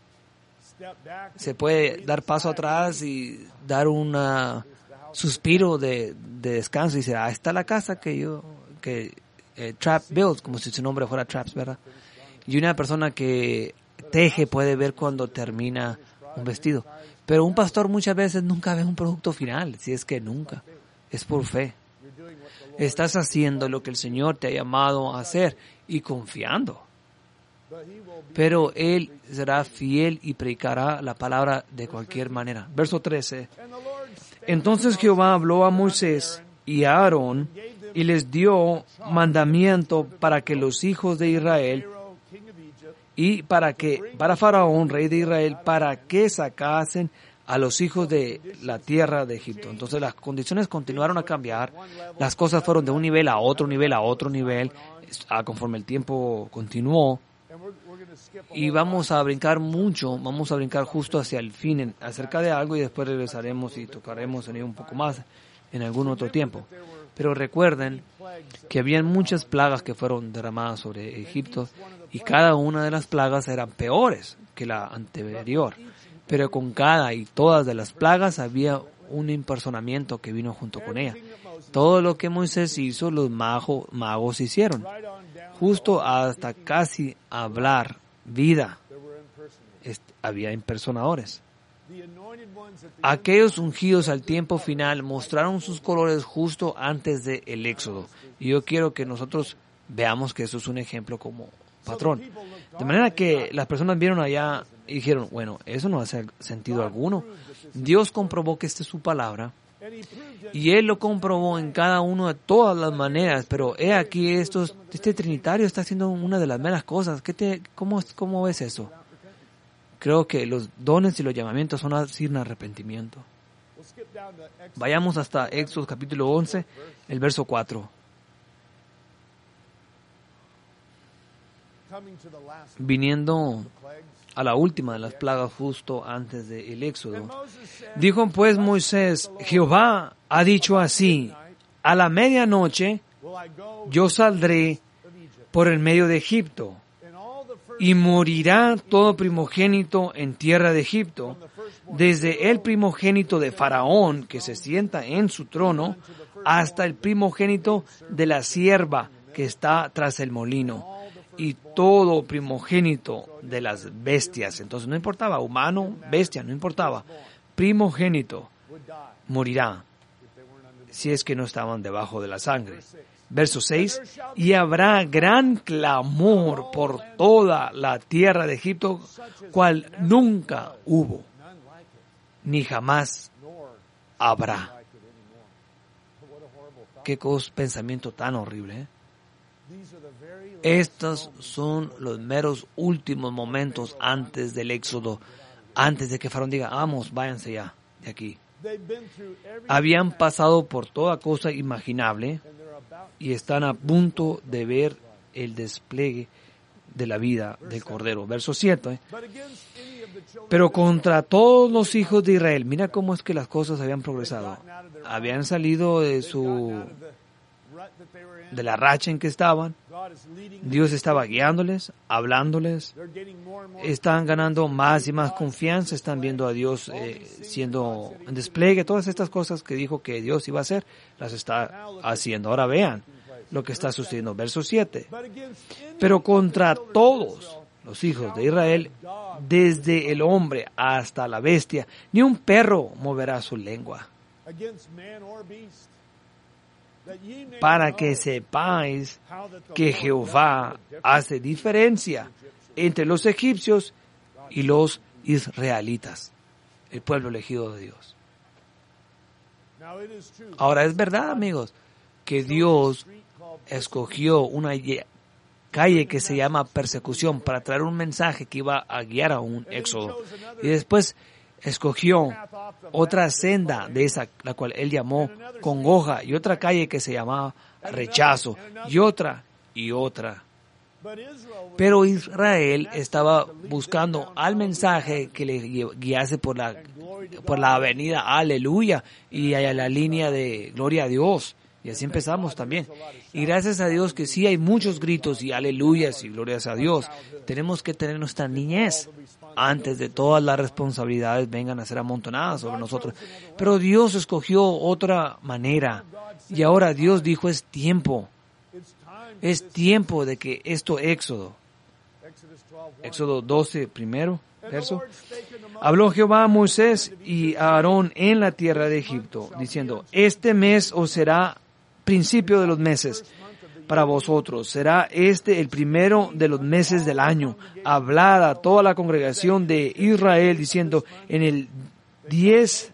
Se puede dar paso atrás y dar un suspiro de, de descanso y dice, ah, está la casa que yo, que eh, Trap builds, como si su nombre fuera Traps, ¿verdad? Y una persona que teje puede ver cuando termina un vestido. Pero un pastor muchas veces nunca ve un producto final, si es que nunca. Es por fe. Estás haciendo lo que el Señor te ha llamado a hacer y confiando. Pero Él será fiel y predicará la palabra de cualquier manera. Verso trece. Entonces Jehová habló a Moisés y a Aarón y les dio mandamiento para que los hijos de Israel y para que, para Faraón, rey de Israel, para que sacasen a los hijos de la tierra de Egipto. Entonces las condiciones continuaron a cambiar, las cosas fueron de un nivel a otro nivel, a otro nivel, conforme el tiempo continuó. Y vamos a brincar mucho, vamos a brincar justo hacia el fin en, acerca de algo y después regresaremos y tocaremos en ello un poco más en algún otro tiempo. Pero recuerden que habían muchas plagas que fueron derramadas sobre Egipto y cada una de las plagas eran peores que la anterior. Pero con cada y todas de las plagas había un impersonamiento que vino junto con ella. Todo lo que Moisés hizo, los mago, magos hicieron. Justo hasta casi hablar vida, había impersonadores. Aquellos ungidos al tiempo final mostraron sus colores justo antes del Éxodo. Y yo quiero que nosotros veamos que eso es un ejemplo como patrón. De manera que las personas vieron allá y dijeron, bueno, eso no hace sentido alguno. Dios comprobó que esta es su palabra. Y Él lo comprobó en cada una de todas las maneras, pero he aquí estos, este Trinitario está haciendo una de las meras cosas. ¿Qué te, cómo, ¿Cómo ves eso? Creo que los dones y los llamamientos son así un arrepentimiento. Vayamos hasta Éxodo capítulo once, el verso cuatro. Viniendo a la última de las plagas justo antes del Éxodo. Dijo pues Moisés, Jehová ha dicho así, a la medianoche yo saldré por el medio de Egipto, y morirá todo primogénito en tierra de Egipto, desde el primogénito de Faraón, que se sienta en su trono, hasta el primogénito de la sierva que está tras el molino, y todo primogénito de las bestias. Entonces no importaba, humano, bestia, no importaba. Primogénito morirá si es que no estaban debajo de la sangre. Verso seis, y habrá gran clamor por toda la tierra de Egipto, cual nunca hubo, ni jamás habrá. Qué cosa, pensamiento tan horrible, ¿eh? Estos son los meros últimos momentos antes del Éxodo, antes de que Faraón diga, vamos, váyanse ya de aquí. Habían pasado por toda cosa imaginable y están a punto de ver el despliegue de la vida del Cordero. Verso siete. ¿eh? Pero contra todos los hijos de Israel, mira cómo es que las cosas habían progresado. Habían salido de su de la racha en que estaban. Dios estaba guiándoles, hablándoles. Están ganando más y más confianza. Están viendo a Dios eh, siendo en despliegue. Todas estas cosas que dijo que Dios iba a hacer, las está haciendo. Ahora vean lo que está sucediendo. Verso siete. Pero contra todos los hijos de Israel, desde el hombre hasta la bestia, ni un perro moverá su lengua. Para que sepáis que Jehová hace diferencia entre los egipcios y los israelitas, el pueblo elegido de Dios. Ahora es verdad, amigos, que Dios escogió una calle que se llama persecución para traer un mensaje que iba a guiar a un éxodo. Y después escogió otra senda de esa, la cual él llamó congoja, y otra calle que se llamaba rechazo, y otra y otra. Pero Israel estaba buscando al mensaje que le guiase por la, por la avenida Aleluya y a la línea de Gloria a Dios. Y así empezamos también. Y gracias a Dios que sí hay muchos gritos y aleluyas y glorias a Dios. Tenemos que tener nuestra niñez antes de todas las responsabilidades vengan a ser amontonadas sobre nosotros. Pero Dios escogió otra manera. Y ahora Dios dijo, es tiempo. Es tiempo de que esto éxodo. Éxodo doce, primero verso. Habló Jehová a Moisés y a Aarón en la tierra de Egipto, diciendo, este mes os será principio de los meses para vosotros. Será este el primero de los meses del año. Hablad a toda la congregación de Israel, diciendo, en el diez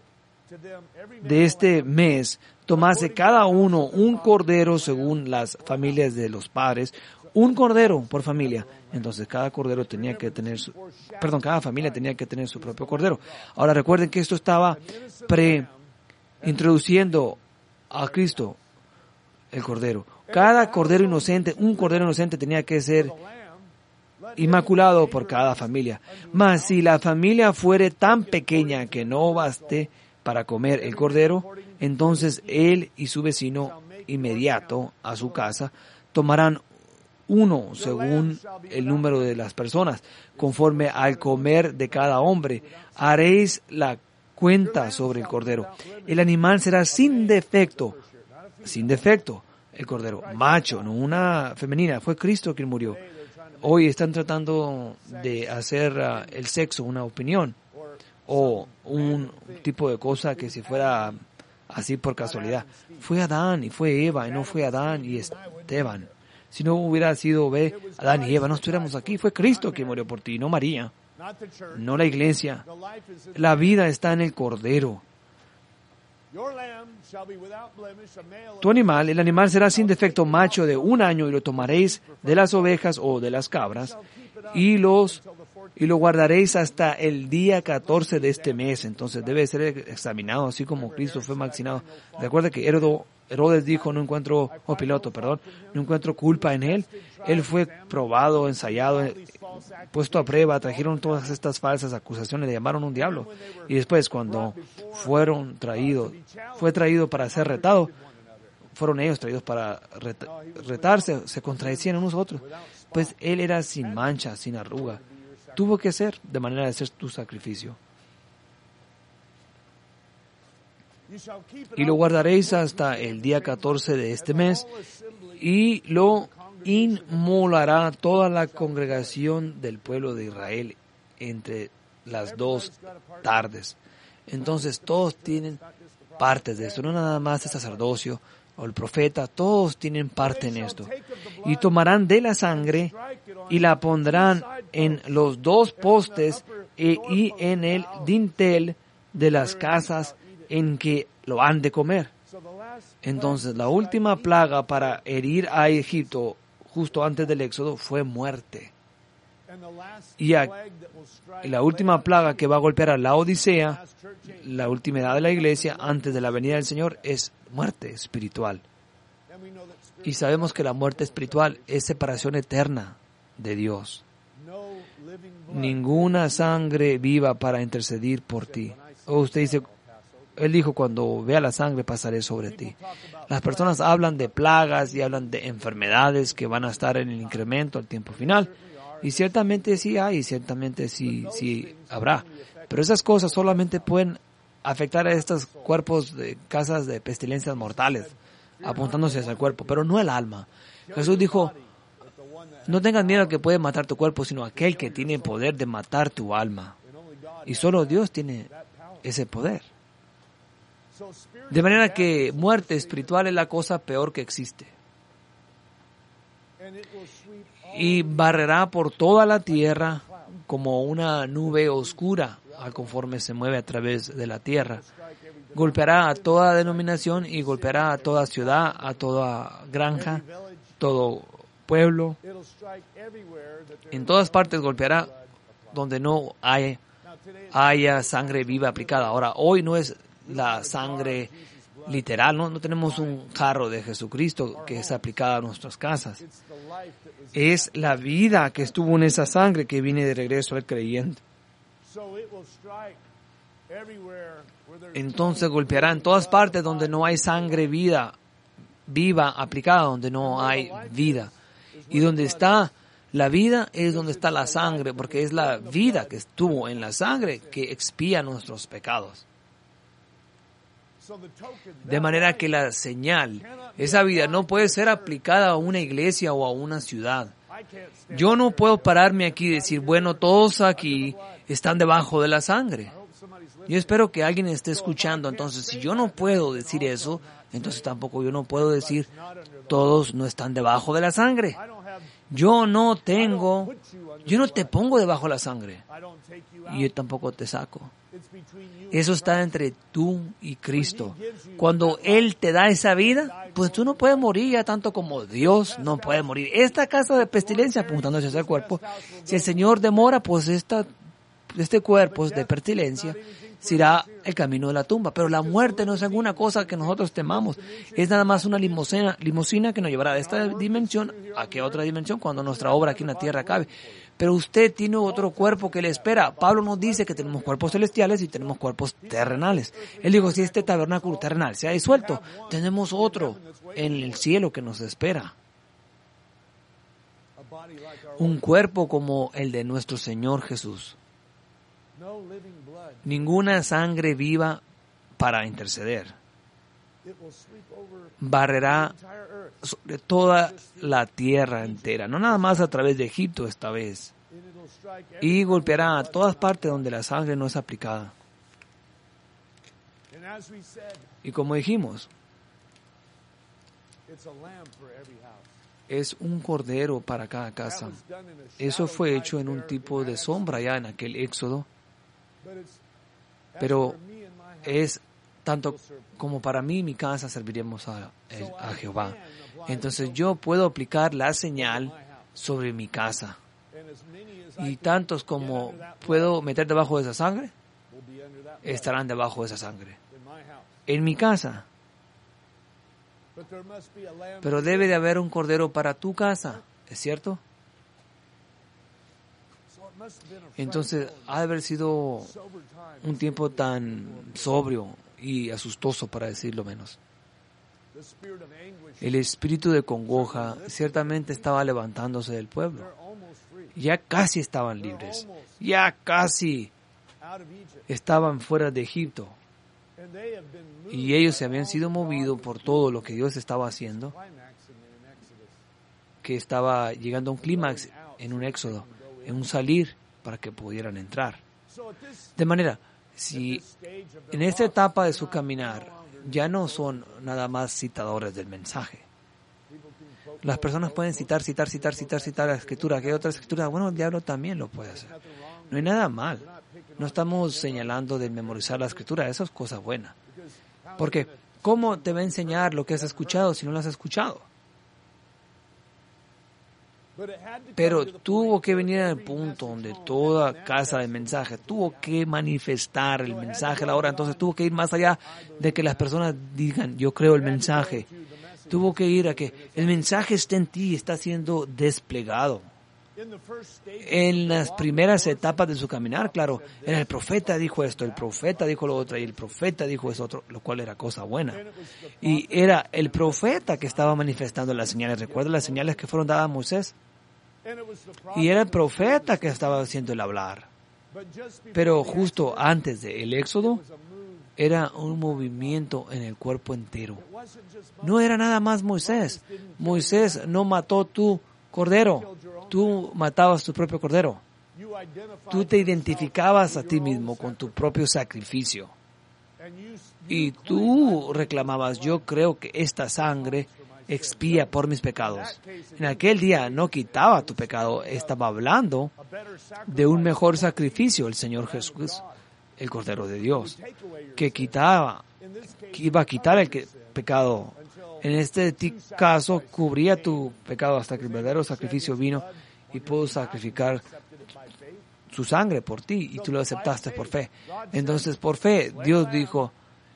de este mes, tomase cada uno un cordero según las familias de los padres, un cordero por familia. Entonces cada cordero tenía que tener su, perdón, cada familia tenía que tener su propio cordero. Ahora recuerden que esto estaba pre introduciendo a Cristo, el cordero. Cada cordero inocente, un cordero inocente tenía que ser inmaculado por cada familia. Mas si la familia fuere tan pequeña que no baste para comer el cordero, entonces él y su vecino inmediato a su casa tomarán uno según el número de las personas, conforme al comer de cada hombre. Haréis la cuenta sobre el cordero. El animal será sin defecto, sin defecto, el cordero, macho, no una femenina. Fue Cristo quien murió. Hoy están tratando de hacer uh, el sexo una opinión o un tipo de cosa que si fuera así por casualidad. Fue Adán y fue Eva, y no fue Adán y Esteban. Si no hubiera sido ve, Adán y Eva, no estuviéramos aquí. Fue Cristo quien murió por ti, no María, no la iglesia. La vida está en el cordero. Tu animal, el animal será sin defecto macho de un año, y lo tomaréis de las ovejas o de las cabras, y los y lo guardaréis hasta el día catorce de este mes. Entonces debe ser examinado, así como Cristo fue vaccinado. Recuerda que Herodo, Herodes dijo, no encuentro, o Piloto, perdón, no encuentro culpa en él. Él fue probado, ensayado, puesto a prueba, trajeron todas estas falsas acusaciones, le llamaron un diablo. Y después cuando fueron traídos, fue traído para ser retado, fueron ellos traídos para ret- retarse, se contradecían unos a otros. Pues él era sin mancha, sin arruga. Tuvo que ser de manera de hacer tu sacrificio. Y lo guardaréis hasta el día catorce de este mes, y lo inmolará toda la congregación del pueblo de Israel entre las dos tardes. Entonces todos tienen partes de esto, no nada más el sacerdocio o el profeta, todos tienen parte en esto. Y tomarán de la sangre y la pondrán en los dos postes e, y en el dintel de las casas en que lo han de comer. Entonces la última plaga para herir a Egipto justo antes del éxodo fue muerte. Y, a, y la última plaga que va a golpear a la Odisea, la última edad de la iglesia antes de la venida del Señor, es muerte espiritual. Y sabemos que la muerte espiritual es separación eterna de Dios. Ninguna sangre viva para interceder por ti. O usted dice, él dijo, cuando vea la sangre pasaré sobre ti. Las personas hablan de plagas y hablan de enfermedades que van a estar en el incremento al tiempo final. Y ciertamente sí hay, ciertamente sí, sí habrá. Pero esas cosas solamente pueden afectar a estos cuerpos de casas de pestilencias mortales, apuntándose hacia el cuerpo, pero no el alma. Jesús dijo, no tengas miedo al que puede matar tu cuerpo, sino aquel que tiene poder de matar tu alma. Y solo Dios tiene ese poder. De manera que muerte espiritual es la cosa peor que existe. Y barrerá por toda la tierra como una nube oscura, al conforme se mueve a través de la tierra. Golpeará a toda denominación y golpeará a toda ciudad, a toda granja, todo pueblo. En todas partes golpeará donde no hay, haya sangre viva aplicada. Ahora, hoy no es la sangre literal, ¿no? No tenemos un jarro de Jesucristo que es aplicada a nuestras casas. Es la vida que estuvo en esa sangre que viene de regreso al creyente. Entonces golpeará en todas partes donde no hay sangre vida, viva aplicada, donde no hay vida. Y donde está la vida es donde está la sangre, porque es la vida que estuvo en la sangre que expía nuestros pecados. De manera que la señal, esa vida no puede ser aplicada a una iglesia o a una ciudad. Yo no puedo pararme aquí y decir, bueno, todos aquí están debajo de la sangre. Yo espero que alguien esté escuchando. Entonces, si yo no puedo decir eso, entonces tampoco yo no puedo decir, todos no están debajo de la sangre. Yo no tengo, yo no te pongo debajo de la sangre. Y yo tampoco te saco. Eso está entre tú y Cristo. Cuando Él te da esa vida, pues tú no puedes morir ya tanto como Dios no puede morir. Esta casa de pestilencia, apuntándose hacia el cuerpo, si el Señor demora, pues esta, este cuerpo de pestilencia será el camino de la tumba. Pero la muerte no es alguna cosa que nosotros temamos. Es nada más una limusina, limusina que nos llevará de esta dimensión a qué otra dimensión cuando nuestra obra aquí en la tierra acabe. Pero usted tiene otro cuerpo que le espera. Pablo nos dice que tenemos cuerpos celestiales y tenemos cuerpos terrenales. Él dijo, si este tabernáculo terrenal se ha disuelto, tenemos otro en el cielo que nos espera. Un cuerpo como el de nuestro Señor Jesús. Ninguna sangre viva para interceder. Barrerá sobre toda la tierra entera, no nada más a través de Egipto esta vez, y golpeará a todas partes donde la sangre no es aplicada. Y como dijimos, es un cordero para cada casa. Eso fue hecho en un tipo de sombra ya en aquel Éxodo, pero es tanto como para mí y mi casa serviremos a, a Jehová. Entonces yo puedo aplicar la señal sobre mi casa. Y tantos como puedo meter debajo de esa sangre, estarán debajo de esa sangre. En mi casa. Pero debe de haber un cordero para tu casa, ¿es cierto? Entonces ha de haber sido un tiempo tan sobrio y asustoso, para decirlo menos. El espíritu de congoja ciertamente estaba levantándose del pueblo. Ya casi estaban libres. Ya casi estaban fuera de Egipto. Y ellos se habían sido movidos por todo lo que Dios estaba haciendo, que estaba llegando a un clímax en un éxodo, en un salir para que pudieran entrar. De manera, si en esta etapa de su caminar ya no son nada más citadores del mensaje. Las personas pueden citar, citar, citar, citar, citar la escritura. ¿Qué otra escritura? Bueno, el diablo también lo puede hacer. No hay nada mal. No estamos señalando de memorizar la escritura. Eso es cosa buena. Porque, ¿cómo te va a enseñar lo que has escuchado si no lo has escuchado? Pero tuvo que venir al punto donde toda casa de mensaje tuvo que manifestar el mensaje a la hora. Entonces tuvo que ir más allá de que las personas digan, yo creo el mensaje. Tuvo que ir a que el mensaje está en ti, está siendo desplegado. En las primeras etapas de su caminar, claro, era el profeta dijo esto, el profeta dijo lo otro, y el profeta dijo eso otro, lo cual era cosa buena. Y era el profeta que estaba manifestando las señales. ¿Recuerda las señales que fueron dadas a Moisés? Y era el profeta que estaba haciendo el hablar. Pero justo antes del Éxodo, era un movimiento en el cuerpo entero. No era nada más Moisés. Moisés no mató tu cordero. Tú matabas tu propio cordero. Tú te identificabas a ti mismo con tu propio sacrificio. Y tú reclamabas, yo creo que esta sangre expía por mis pecados. En aquel día no quitaba tu pecado, estaba hablando de un mejor sacrificio, el Señor Jesús, el Cordero de Dios, que quitaba, que iba a quitar el que, pecado En este caso, cubría tu pecado hasta que el verdadero sacrificio vino y pudo sacrificar su sangre por ti y tú lo aceptaste por fe. Entonces, por fe, Dios dijo,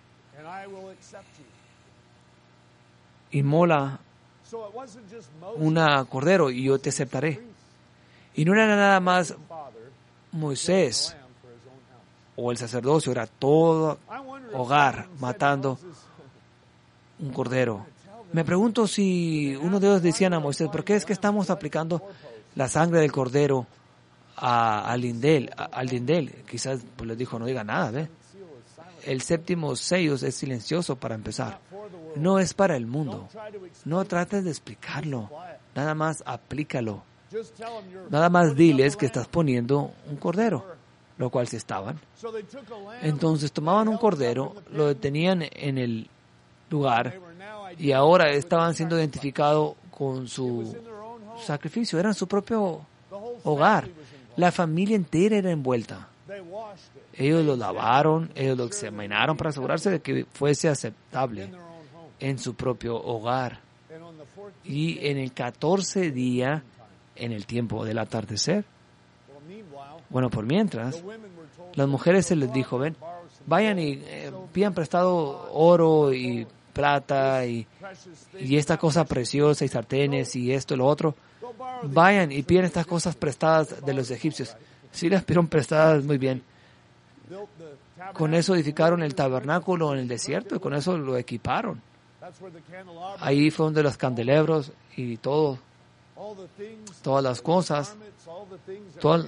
inmola una cordero y yo te aceptaré. Y no era nada más Moisés o el sacerdocio, era todo hogar matando un cordero. Me pregunto si uno de ellos decían a Moisés, ¿por qué es que estamos aplicando la sangre del cordero a, al lindel? A, al lindel? Quizás pues les dijo, no diga nada, ¿ve? El séptimo sello es silencioso para empezar. No es para el mundo. No trates de explicarlo. Nada más aplícalo. Nada más diles que estás poniendo un cordero, lo cual sí estaban. Entonces tomaban un cordero, lo detenían en el lugar y ahora estaban siendo identificados con su sacrificio. Era en su propio hogar. La familia entera era envuelta. Ellos lo lavaron, ellos lo examinaron para asegurarse de que fuese aceptable en su propio hogar. Y en el catorce día, en el tiempo del atardecer, bueno, por mientras, las mujeres se les dijo, ven, vayan y eh, pidan prestado oro y plata y, y esta cosa preciosa y sartenes y esto y lo otro. Vayan y piden estas cosas prestadas de los egipcios. Sí las pidieron prestadas, muy bien. Con eso edificaron el tabernáculo en el desierto y con eso lo equiparon. Ahí fue donde los candelabros y todo, todas las cosas, todas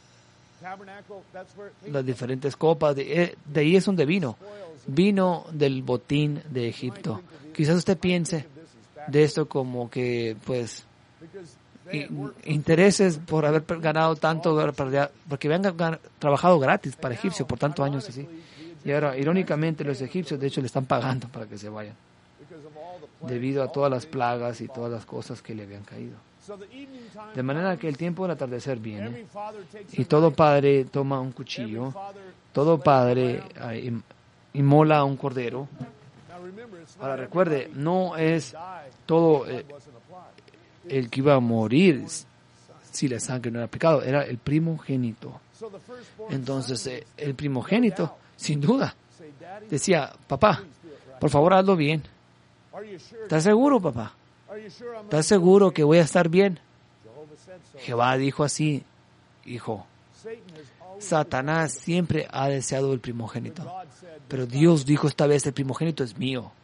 las diferentes copas, de, de ahí es donde vino. Vino del botín de Egipto. Quizás usted piense de esto como que, pues, intereses por haber ganado tanto, porque habían trabajado gratis para egipcios por tantos años así. Y ahora, irónicamente, los egipcios, de hecho, le están pagando para que se vayan, debido a todas las plagas y todas las cosas que le habían caído. De manera que el tiempo del atardecer viene y todo padre toma un cuchillo, todo padre uh, inmola un cordero. Ahora recuerde, no es todo eh, el que iba a morir si la sangre no era aplicado, era el primogénito. Entonces eh, el primogénito, sin duda, decía, papá, por favor hazlo bien. ¿Estás seguro, papá? ¿Estás seguro que voy a estar bien? Jehová dijo así, hijo. Satanás siempre ha deseado el primogénito, pero Dios dijo esta vez, el primogénito es mío.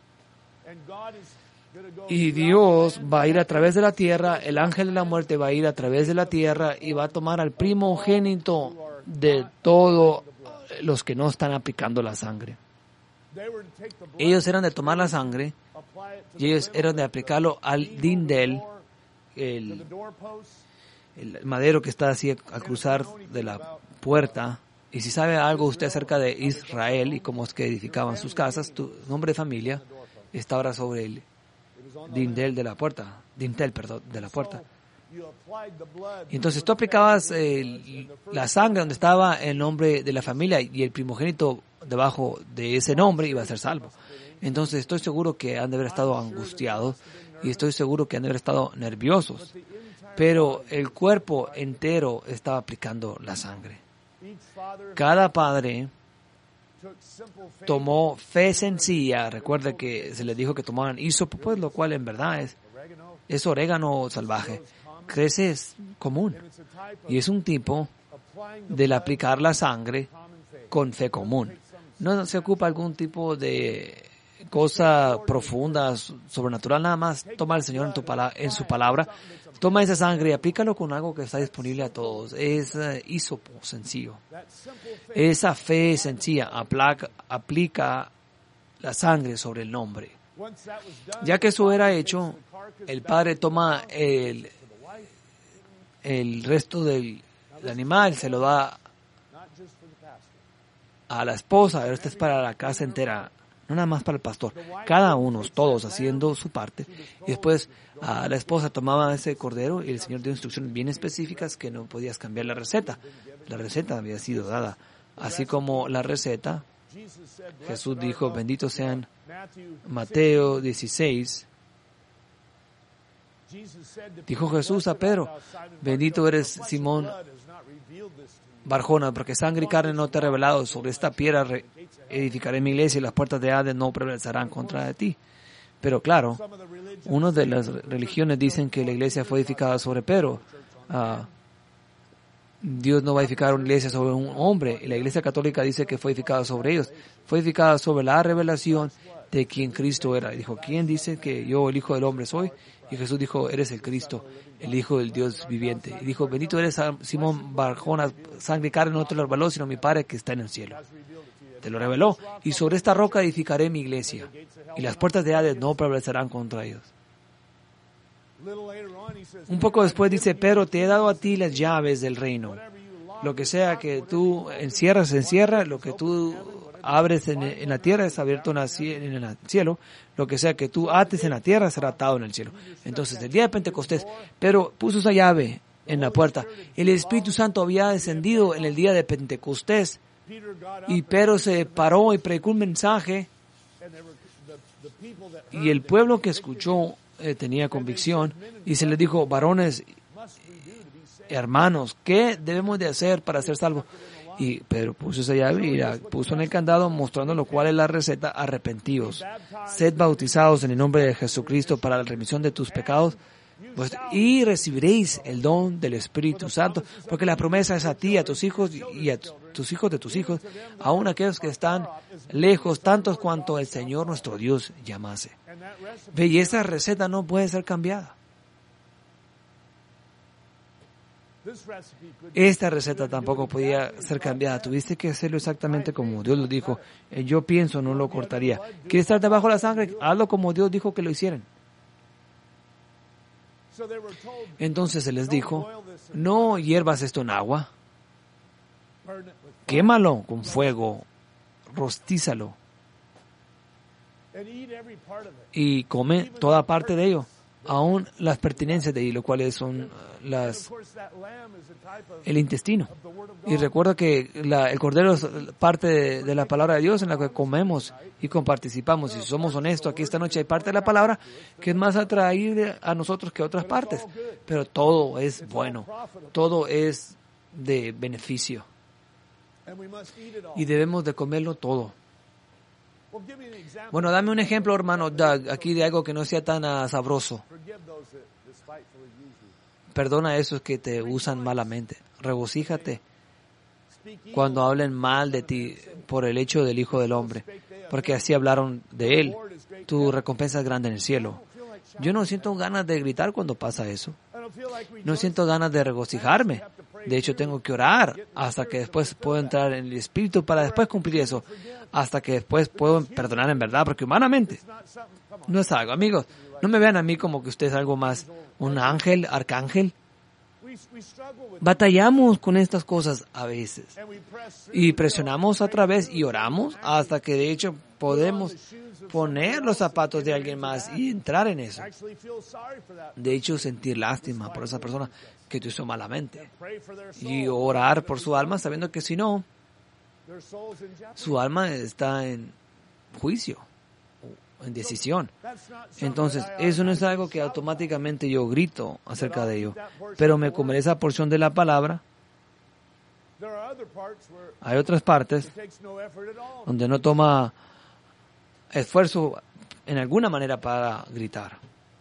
Y Dios va a ir a través de la tierra, el ángel de la muerte va a ir a través de la tierra y va a tomar al primogénito de todos los que no están aplicando la sangre. Ellos eran de tomar la sangre y ellos eran de aplicarlo al dindel, el, el madero que está así al cruzar de la puerta. Y si sabe algo usted acerca de Israel y cómo es que edificaban sus casas, tu nombre de familia está ahora sobre el dindel de la puerta, dintel, perdón, de la puerta. Y entonces tú aplicabas eh, la sangre donde estaba el nombre de la familia y el primogénito debajo de ese nombre iba a ser salvo. Entonces estoy seguro que han de haber estado angustiados y estoy seguro que han de haber estado nerviosos, pero el cuerpo entero estaba aplicando la sangre. Cada padre tomó fe sencilla. Recuerda que se les dijo que tomaran hisopo, pues lo cual en verdad es, es orégano salvaje. Crece es común y es un tipo del aplicar la sangre con fe común. No se ocupa algún tipo de cosa profunda, sobrenatural, nada más toma al Señor en, tu pala- en su palabra, toma esa sangre y aplícalo con algo que está disponible a todos. Es uh, hisopo sencillo. Esa fe sencilla aplaca, aplica la sangre sobre el nombre. Ya que eso era hecho, el padre toma el, el resto del, del animal, se lo da a la esposa. Esto es para la casa entera, no nada más para el pastor. Cada uno, todos haciendo su parte. Y después a la esposa tomaba ese cordero y el Señor dio instrucciones bien específicas que no podías cambiar la receta. La receta había sido dada. Así como la receta, Jesús dijo, benditos sean, Mateo dieciséis, Dijo Jesús a Pedro, bendito eres Simón Barjona, porque sangre y carne no te ha revelado. Sobre esta piedra edificaré mi iglesia y las puertas de Hades no prevalecerán contra de ti. Pero claro, una de las religiones dicen que la iglesia fue edificada sobre Pedro. Uh, Dios no va a edificar una iglesia sobre un hombre. Y la iglesia católica dice que fue edificada sobre ellos. Fue edificada sobre la revelación de quien Cristo era. Y dijo, ¿quién dice que yo, el Hijo del Hombre, soy? Y Jesús dijo, eres el Cristo, el Hijo del Dios viviente. Y dijo, bendito eres Simón Barjona, sangre y carne no te lo reveló, sino mi Padre que está en el cielo. Te lo reveló. Y sobre esta roca edificaré mi iglesia. Y las puertas de Hades no prevalecerán contra ellos. Un poco después dice, pero te he dado a ti las llaves del reino. Lo que sea que tú encierras, se encierra. Lo que tú abres en, en la tierra es abierto en, la, en el cielo. Lo que sea que tú ates en la tierra será atado en el cielo. Entonces, el día de Pentecostés, Pedro puso esa llave en la puerta. El Espíritu Santo había descendido en el día de Pentecostés. Y Pedro se paró y predicó un mensaje. Y el pueblo que escuchó eh, tenía convicción. Y se les dijo, varones, hermanos, ¿qué debemos de hacer para ser salvos? Y Pedro puso esa llave y la puso en el candado, mostrando lo cual es la receta: arrepentidos, sed bautizados en el nombre de Jesucristo para la remisión de tus pecados, pues, y recibiréis el don del Espíritu Santo, porque la promesa es a ti, a tus hijos y a tus hijos de tus hijos, aun aquellos que están lejos, tantos cuanto el Señor nuestro Dios llamase. Ve, y esa receta no puede ser cambiada. Esta receta tampoco podía ser cambiada. Tuviste que hacerlo exactamente como Dios lo dijo. Yo pienso, no lo cortaría. ¿Quieres estar debajo de la sangre? Hazlo como Dios dijo que lo hicieran. Entonces se les dijo, no hiervas esto en agua. Quémalo con fuego. Rostízalo. Y come toda parte de ello. Aún las pertenencias de ahí, lo cuales son las el intestino. Y recuerda que la, el cordero es parte de, de la palabra de Dios en la que comemos y comparticipamos. Y si somos honestos, aquí esta noche hay parte de la palabra que es más atraíble a nosotros que otras partes. Pero todo es bueno, todo es de beneficio. Y debemos de comerlo todo. Bueno, dame un ejemplo, hermano Doug, aquí de algo que no sea tan uh, sabroso. Perdona a esos que te usan malamente. Regocíjate cuando hablen mal de ti por el hecho del Hijo del Hombre, porque así hablaron de Él. Tu recompensa es grande en el cielo. Yo no siento ganas de gritar cuando pasa eso. No siento ganas de regocijarme. De hecho, tengo que orar hasta que después puedo entrar en el Espíritu para después cumplir eso. Hasta que después puedo perdonar en verdad, porque humanamente no es algo. Amigos, no me vean a mí como que usted es algo más, un ángel, arcángel. Batallamos con estas cosas a veces. Y presionamos otra vez y oramos hasta que de hecho podemos poner los zapatos de alguien más y entrar en eso. De hecho, sentir lástima por esa persona que te hizo malamente. Y orar por su alma sabiendo que si no, su alma está en juicio, en decisión. Entonces, eso no es algo que automáticamente yo grito acerca de ello, pero me comeré esa porción de la palabra. Hay otras partes donde no toma esfuerzo en alguna manera para gritar.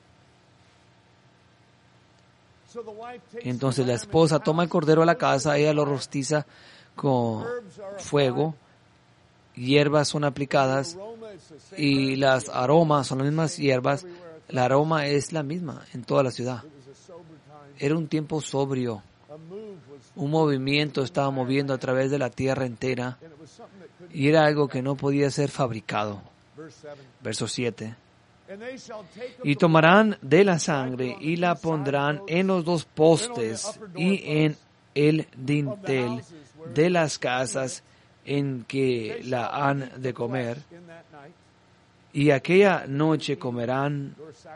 Entonces la esposa toma el cordero a la casa, ella lo rostiza con fuego, hierbas son aplicadas y las aromas son las mismas hierbas. La aroma es la misma en toda la ciudad. Era un tiempo sobrio. Un movimiento estaba moviendo a través de la tierra entera y era algo que no podía ser fabricado. Verso siete. Y tomarán de la sangre y la pondrán en los dos postes y en el dintel de las casas en que la han de comer. Y aquella noche comerán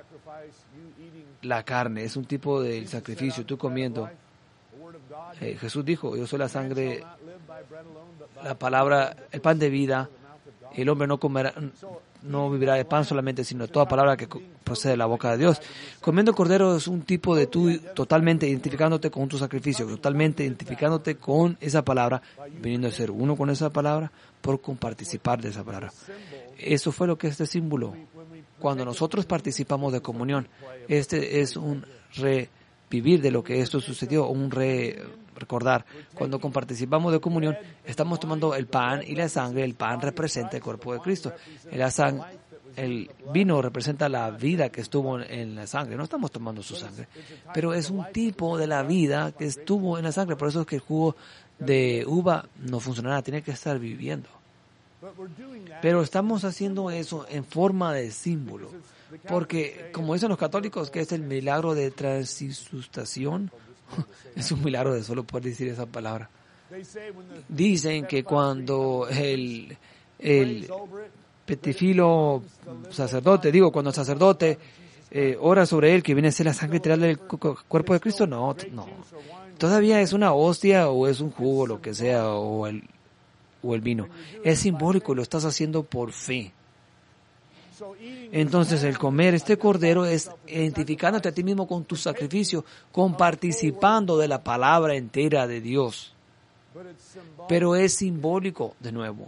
la carne. Es un tipo de sacrificio, tú comiendo. Eh, Jesús dijo, yo soy la sangre, la palabra, el pan de vida. El hombre no comerá, no vivirá de pan solamente, sino de toda palabra que procede de la boca de Dios. Comiendo cordero es un tipo de tú totalmente identificándote con tu sacrificio, totalmente identificándote con esa palabra, viniendo a ser uno con esa palabra, por participar de esa palabra. Eso fue lo que este símbolo. Cuando nosotros participamos de comunión, este es un revivir de lo que esto sucedió, un re recordar. Cuando participamos de comunión, estamos tomando el pan y la sangre. El pan representa el cuerpo de Cristo. La sang- el vino representa la vida que estuvo en la sangre. No estamos tomando su sangre, pero es un tipo de la vida que estuvo en la sangre. Por eso es que el jugo de uva no funcionará, tiene que estar viviendo. Pero estamos haciendo eso en forma de símbolo, porque como dicen los católicos que es el milagro de transisustación, es un milagro de solo poder decir esa palabra. Dicen que cuando el, el petifilo sacerdote, digo, cuando el sacerdote eh, ora sobre él, que viene a ser la sangre literal del cuerpo de Cristo, no, no. Todavía es una hostia o es un jugo, lo que sea, o el o el vino. Es simbólico, lo estás haciendo por fe. Entonces el comer este cordero es identificándote a ti mismo con tu sacrificio, con participando de la palabra entera de Dios. Pero es simbólico de nuevo.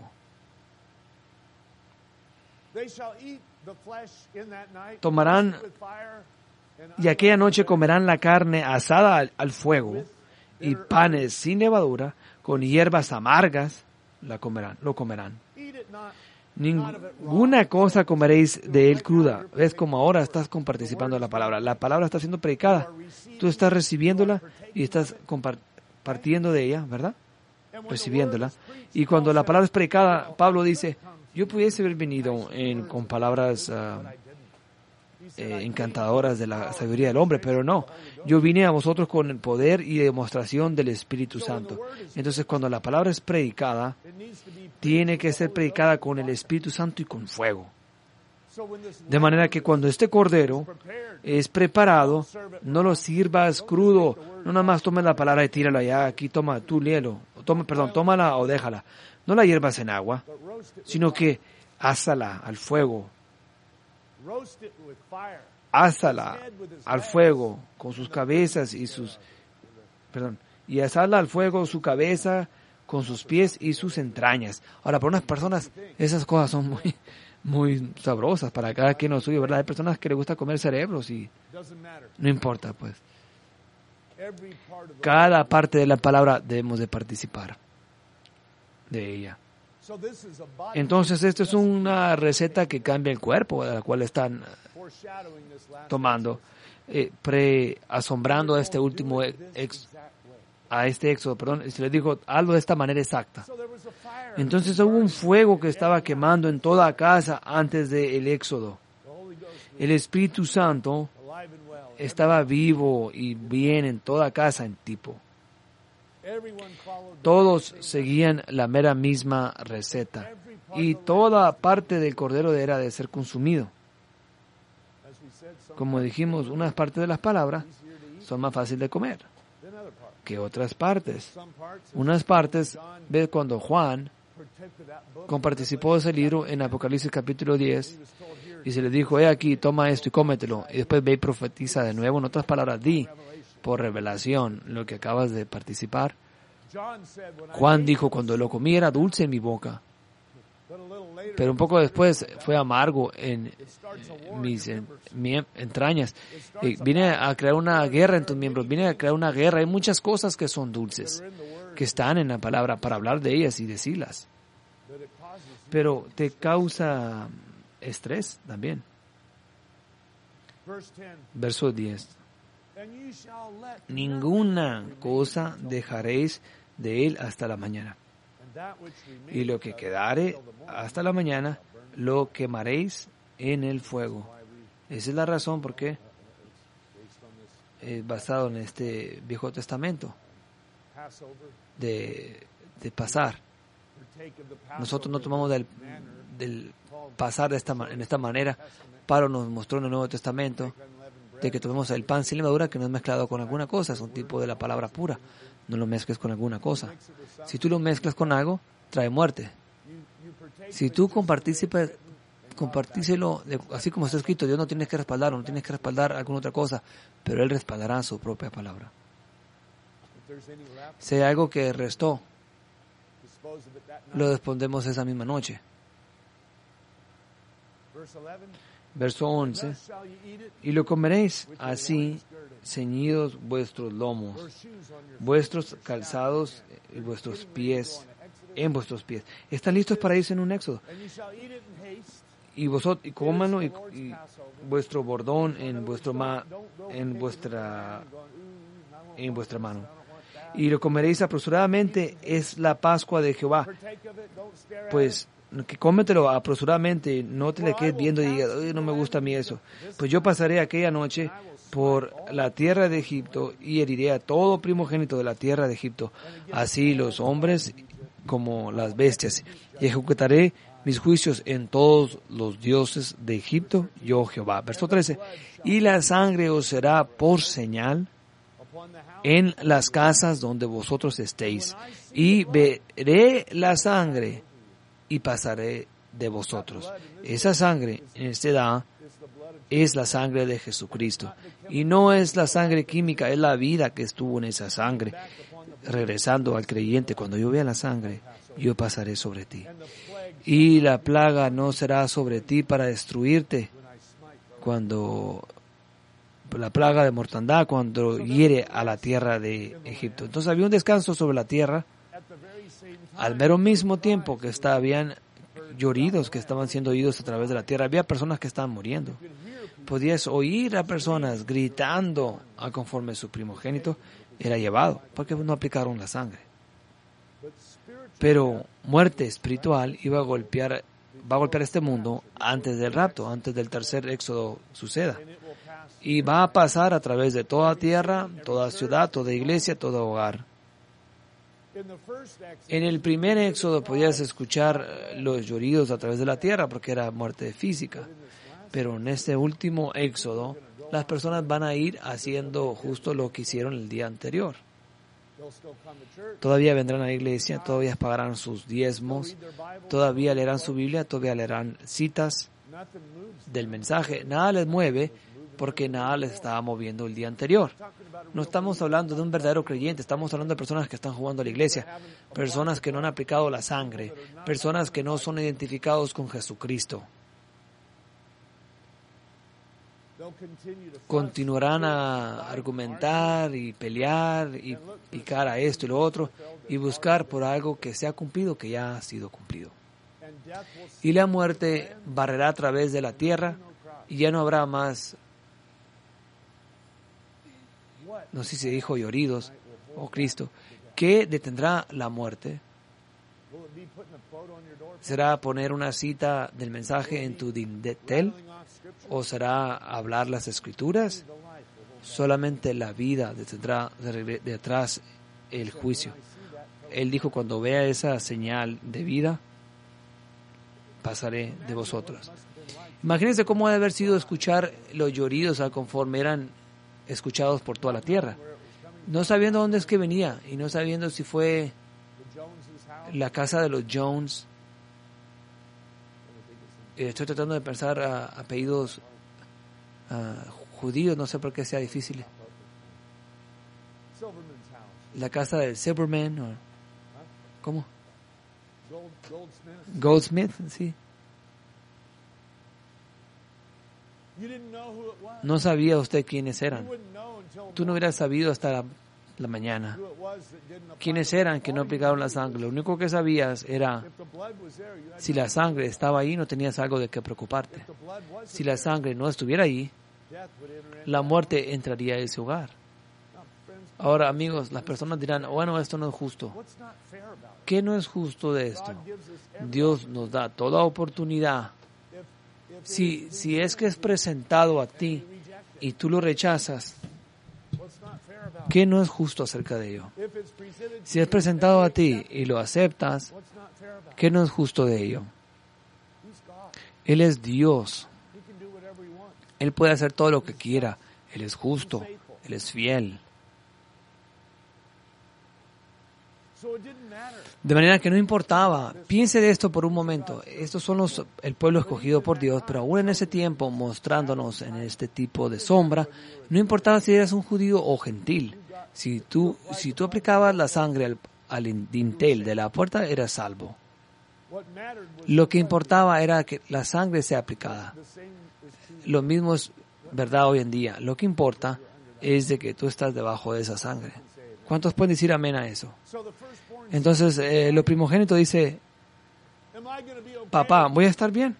Tomarán y aquella noche comerán la carne asada al, al fuego y panes sin levadura con hierbas amargas la comerán, lo comerán. Ninguna cosa comeréis de él cruda. ¿Ves como ahora estás comparticipando de la palabra? La palabra está siendo predicada. Tú estás recibiéndola y estás compartiendo de ella, ¿verdad? Recibiéndola. Y cuando la palabra es predicada, Pablo dice, yo pudiese haber venido en, con palabras uh, eh, encantadoras de la sabiduría del hombre, pero no. Yo vine a vosotros con el poder y demostración del Espíritu Santo. Entonces, cuando la palabra es predicada, tiene que ser predicada con el Espíritu Santo y con fuego. De manera que cuando este cordero es preparado, no lo sirvas crudo. No nada más tomes la palabra y tírala allá, aquí toma, tú léelo. Toma, perdón, tómala o déjala. No la hiervas en agua, sino que ásala al fuego. Ásala al fuego con sus cabezas y sus, perdón, y asala al fuego su cabeza con sus pies y sus entrañas. Ahora, para unas personas esas cosas son muy, muy sabrosas para cada quien lo suyo, ¿verdad? Hay personas que les gusta comer cerebros y no importa, pues. Cada parte de la palabra debemos de participar de ella. Entonces, esto es una receta que cambia el cuerpo, de la cual están tomando, eh, pre-asombrando a este último ex, a este éxodo, perdón, y se les dijo, hazlo de esta manera exacta. Entonces hubo un fuego que estaba quemando en toda casa antes del éxodo. El Espíritu Santo estaba vivo y bien en toda casa en tipo. Todos seguían la mera misma receta y toda parte del cordero era de ser consumido. Como dijimos, unas partes de las palabras son más fáciles de comer que otras partes. Unas partes, ve cuando Juan participó de ese libro en Apocalipsis capítulo diez y se le dijo, he aquí, toma esto y cómetelo, y después ve y profetiza de nuevo. En otras palabras, di por revelación lo que acabas de participar. Juan dijo, cuando lo comí era dulce en mi boca, pero un poco después fue amargo en mis en, mi entrañas. Eh, vine a crear una guerra en tus miembros, vine a crear una guerra. Hay muchas cosas que son dulces, que están en la palabra para hablar de ellas y decirlas. Pero te causa estrés también. Verso diez. Ninguna cosa dejaréis de él hasta la mañana. Y lo que quedare hasta la mañana, lo quemaréis en el fuego. Esa es la razón por qué es basado en este Viejo Testamento de, de pasar. Nosotros no tomamos del, del pasar de esta, en esta manera. Pablo nos mostró en el Nuevo Testamento de que tomemos el pan sin levadura que no es mezclado con alguna cosa, es un tipo de la palabra pura. No lo mezcles con alguna cosa. Si tú lo mezclas con algo, trae muerte. Si tú comparticipas, compartíselo, de, así como está escrito. Dios no tiene que respaldarlo, no tiene que respaldar alguna otra cosa, pero Él respaldará su propia palabra. Si hay algo que restó, lo respondemos esa misma noche. Verso once. Y lo comeréis así, ceñidos vuestros lomos, vuestros calzados y vuestros pies, en vuestros pies. ¿Están listos para irse en un éxodo? Y vosotros, y cómanlo, y, y vuestro bordón en vuestro ma, en vuestra, en vuestra mano. Y lo comeréis apresuradamente, es la Pascua de Jehová. Pues que cómetelo apresuradamente, no te le quedes viendo y digas, no me gusta a mí eso. Pues yo pasaré aquella noche por la tierra de Egipto y heriré a todo primogénito de la tierra de Egipto, así los hombres como las bestias, y ejecutaré mis juicios en todos los dioses de Egipto, yo Jehová. Verso trece. Y la sangre os será por señal en las casas donde vosotros estéis, y veré la sangre y pasaré de vosotros. Esa sangre en esta edad es la sangre de Jesucristo, y no es la sangre química, es la vida que estuvo en esa sangre. Regresando al creyente, cuando yo vea la sangre, yo pasaré sobre ti. Y la plaga no será sobre ti para destruirte, cuando la plaga de mortandad, cuando hiere a la tierra de Egipto. Entonces había un descanso sobre la tierra, al mero mismo tiempo que está, habían lloridos que estaban siendo oídos a través de la tierra. Había personas que estaban muriendo. Podías oír a personas gritando a conforme su primogénito era llevado, porque no aplicaron la sangre. Pero muerte espiritual iba a golpear, va a golpear este mundo antes del rapto, antes del tercer éxodo suceda. Y va a pasar a través de toda tierra, toda ciudad, toda iglesia, todo hogar. En el primer éxodo podías escuchar los lloridos a través de la tierra porque era muerte física. Pero en este último éxodo, las personas van a ir haciendo justo lo que hicieron el día anterior. Todavía vendrán a la iglesia, todavía pagarán sus diezmos, todavía leerán su Biblia, todavía leerán citas del mensaje. Nada les mueve porque nada les estaba moviendo el día anterior. No estamos hablando de un verdadero creyente, estamos hablando de personas que están jugando a la iglesia, personas que no han aplicado la sangre, personas que no son identificados con Jesucristo. Continuarán a argumentar y pelear y picar a esto y lo otro y buscar por algo que se ha cumplido, que ya ha sido cumplido. Y la muerte barrerá a través de la tierra y ya no habrá más, no sé si se dijo lloridos, oh Cristo, ¿qué detendrá la muerte? ¿Será poner una cita del mensaje en tu dintel? ¿O será hablar las escrituras? Solamente la vida detendrá de, de atrás el juicio. Él dijo, cuando vea esa señal de vida, pasaré de vosotros. Imagínense cómo debe haber sido escuchar los lloridos conforme eran escuchados por toda la tierra, no sabiendo dónde es que venía y no sabiendo si fue la casa de los Jones. Estoy tratando de pensar a apellidos uh, judíos, no sé por qué sea difícil. La casa del Silverman, o ¿cómo? Goldsmith, sí. No sabía usted quiénes eran. Tú no hubieras sabido hasta la, la mañana quiénes eran que no aplicaron la sangre. Lo único que sabías era, si la sangre estaba ahí, no tenías algo de qué preocuparte. Si la sangre no estuviera ahí, la muerte entraría a ese hogar. Ahora, amigos, las personas dirán, bueno, esto no es justo. ¿Qué no es justo de esto? Dios nos da toda oportunidad. Si, si es que es presentado a ti y tú lo rechazas, ¿qué no es justo acerca de ello? Si es presentado a ti y lo aceptas, ¿qué no es justo de ello? Él es Dios. Él puede hacer todo lo que quiera. Él es justo. Él es fiel. De manera que no importaba. Piense de esto por un momento. Estos son los, el pueblo escogido por Dios, pero aún en ese tiempo, mostrándonos en este tipo de sombra, no importaba si eras un judío o gentil. Si tú, si tú aplicabas la sangre al, al dintel de la puerta, eras salvo. Lo que importaba era que la sangre sea aplicada. Lo mismo es verdad hoy en día. Lo que importa es de que tú estás debajo de esa sangre. ¿Cuántos pueden decir amén a eso? Entonces, eh, lo primogénito dice, papá, ¿voy a estar bien?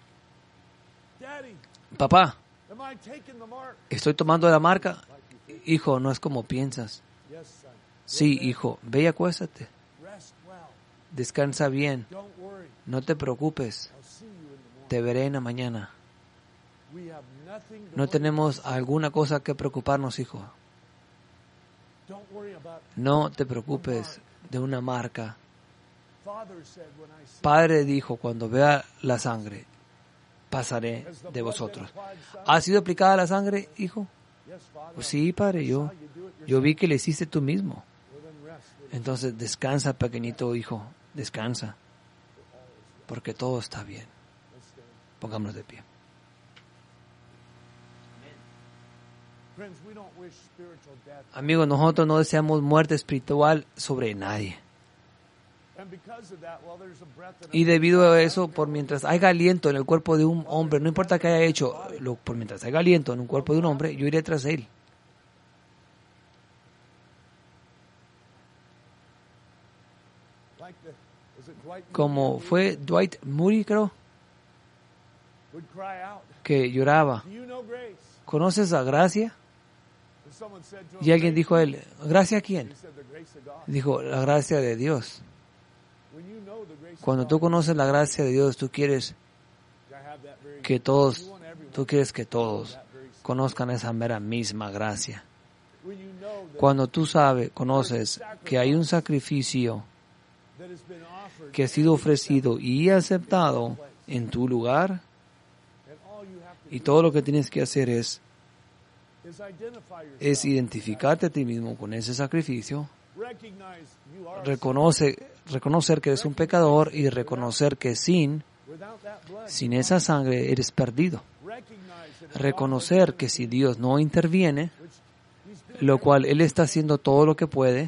Papá, ¿estoy tomando la marca? Hijo, no es como piensas. Sí, hijo, ve y acuéstate. Descansa bien. No te preocupes. Te veré en la mañana. No tenemos alguna cosa que preocuparnos, hijo. No te preocupes de una marca. Padre dijo, cuando vea la sangre, pasaré de vosotros. ¿Ha sido aplicada la sangre, hijo? Pues sí, padre, yo, yo vi que le hiciste tú mismo. Entonces descansa, pequeñito hijo, descansa, porque todo está bien. Pongámonos de pie. Amigos, nosotros no deseamos muerte espiritual sobre nadie. Y debido a eso, por mientras haya aliento en el cuerpo de un hombre, no importa qué haya hecho, lo, por mientras haya aliento en un cuerpo de un hombre, yo iré tras él. Como fue Dwight Moody, creo, que lloraba. ¿Conoces la gracia? Y alguien dijo a él, ¿gracia a quién? Dijo, la gracia de Dios. Cuando tú conoces la gracia de Dios, tú quieres que todos, tú quieres que todos conozcan esa mera misma gracia. Cuando tú sabes, conoces que hay un sacrificio que ha sido ofrecido y aceptado en tu lugar, y todo lo que tienes que hacer es es identificarte a ti mismo con ese sacrificio, reconoce, reconocer que eres un pecador y reconocer que sin, sin esa sangre eres perdido. Reconocer que si Dios no interviene, lo cual Él está haciendo todo lo que puede,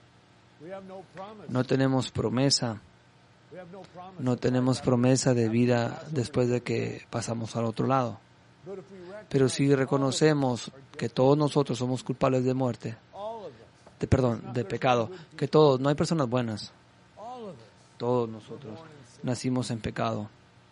no tenemos promesa, no tenemos promesa de vida después de que pasamos al otro lado. Pero si reconocemos que todos nosotros somos culpables de muerte, de perdón, de pecado, que todos, no hay personas buenas, todos nosotros nacimos en pecado.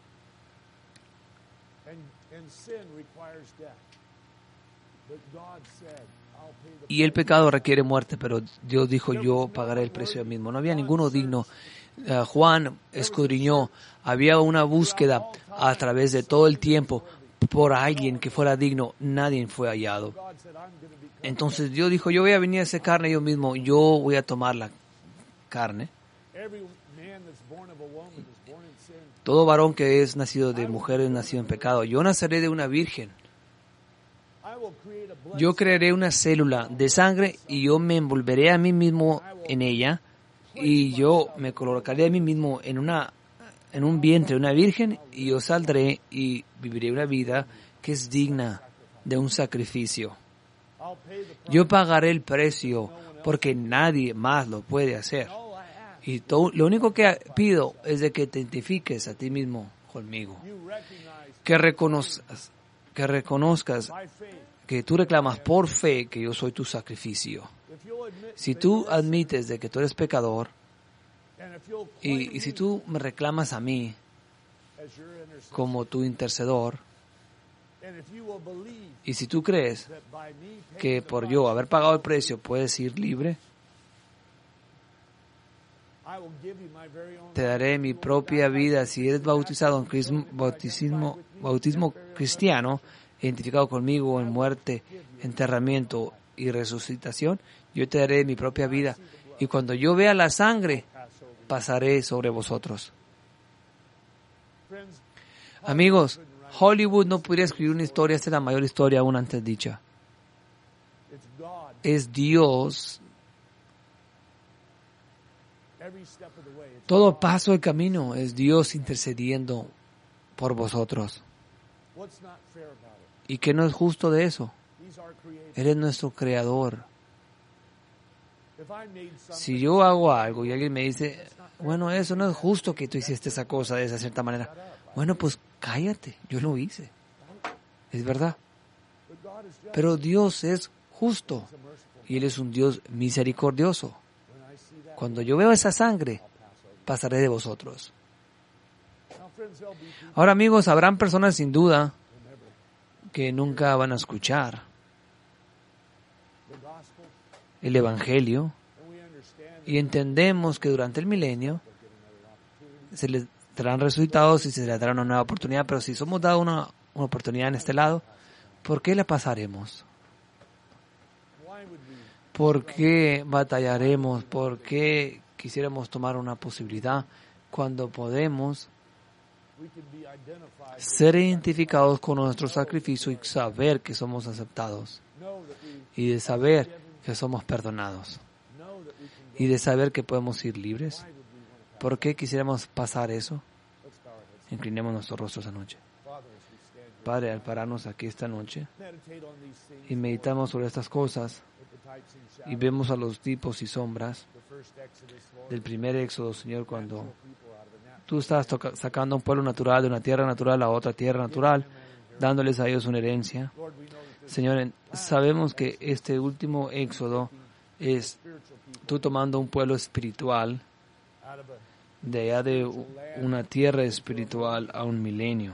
Y el pecado requiere muerte, pero Dios dijo, yo pagaré el precio mismo. No había ninguno digno. Uh, Juan escudriñó, había una búsqueda a través de todo el tiempo por alguien que fuera digno, nadie fue hallado. Entonces Dios dijo, yo voy a venir a hacer carne yo mismo, yo voy a tomar la carne. Todo varón que es nacido de mujer es nacido en pecado. Yo naceré de una virgen. Yo crearé una célula de sangre y yo me envolveré a mí mismo en ella y yo me colocaré a mí mismo en una en un vientre de una virgen y yo saldré y viviré una vida que es digna de un sacrificio. Yo pagaré el precio porque nadie más lo puede hacer. Y todo, lo único que pido es de que te identifiques a ti mismo conmigo. Que reconozcas, que reconozcas que tú reclamas por fe que yo soy tu sacrificio. Si tú admites de que tú eres pecador, Y, y si tú me reclamas a mí como tu intercedor, y si tú crees que por yo haber pagado el precio puedes ir libre, te daré mi propia vida. Si eres bautizado en crismo, bautismo, bautismo cristiano, identificado conmigo en muerte, enterramiento y resucitación, yo te daré mi propia vida. Y cuando yo vea la sangre, pasaré sobre vosotros. Amigos, Hollywood no podría escribir una historia, esta es la mayor historia aún antes dicha. Es Dios Todo paso del camino es Dios intercediendo por vosotros. ¿Y qué no es justo de eso? Él es nuestro creador. Si yo hago algo y alguien me dice, bueno, eso no es justo que tú hiciste esa cosa de esa cierta manera. Bueno, pues cállate, yo lo hice. Es verdad. Pero Dios es justo y Él es un Dios misericordioso. Cuando yo veo esa sangre, pasaré de vosotros. Ahora, amigos, habrán personas sin duda que nunca van a escuchar el Evangelio y entendemos que durante el milenio se les darán resultados y se les dará una nueva oportunidad, pero si somos dados una, una oportunidad en este lado, ¿por qué la pasaremos? ¿Por qué batallaremos? ¿Por qué quisiéramos tomar una posibilidad cuando podemos ser identificados con nuestro sacrificio y saber que somos aceptados? Y de saber que somos perdonados. Y de saber que podemos ir libres. ¿Por qué quisiéramos pasar eso? Inclinemos nuestros rostros esta noche. Padre, al pararnos aquí esta noche y meditamos sobre estas cosas y vemos a los tipos y sombras del primer éxodo, Señor, cuando tú estás toca- sacando un pueblo natural de una tierra natural a otra tierra natural, dándoles a ellos una herencia. Señor, sabemos que este último éxodo es tú tomando un pueblo espiritual de allá de una tierra espiritual a un milenio.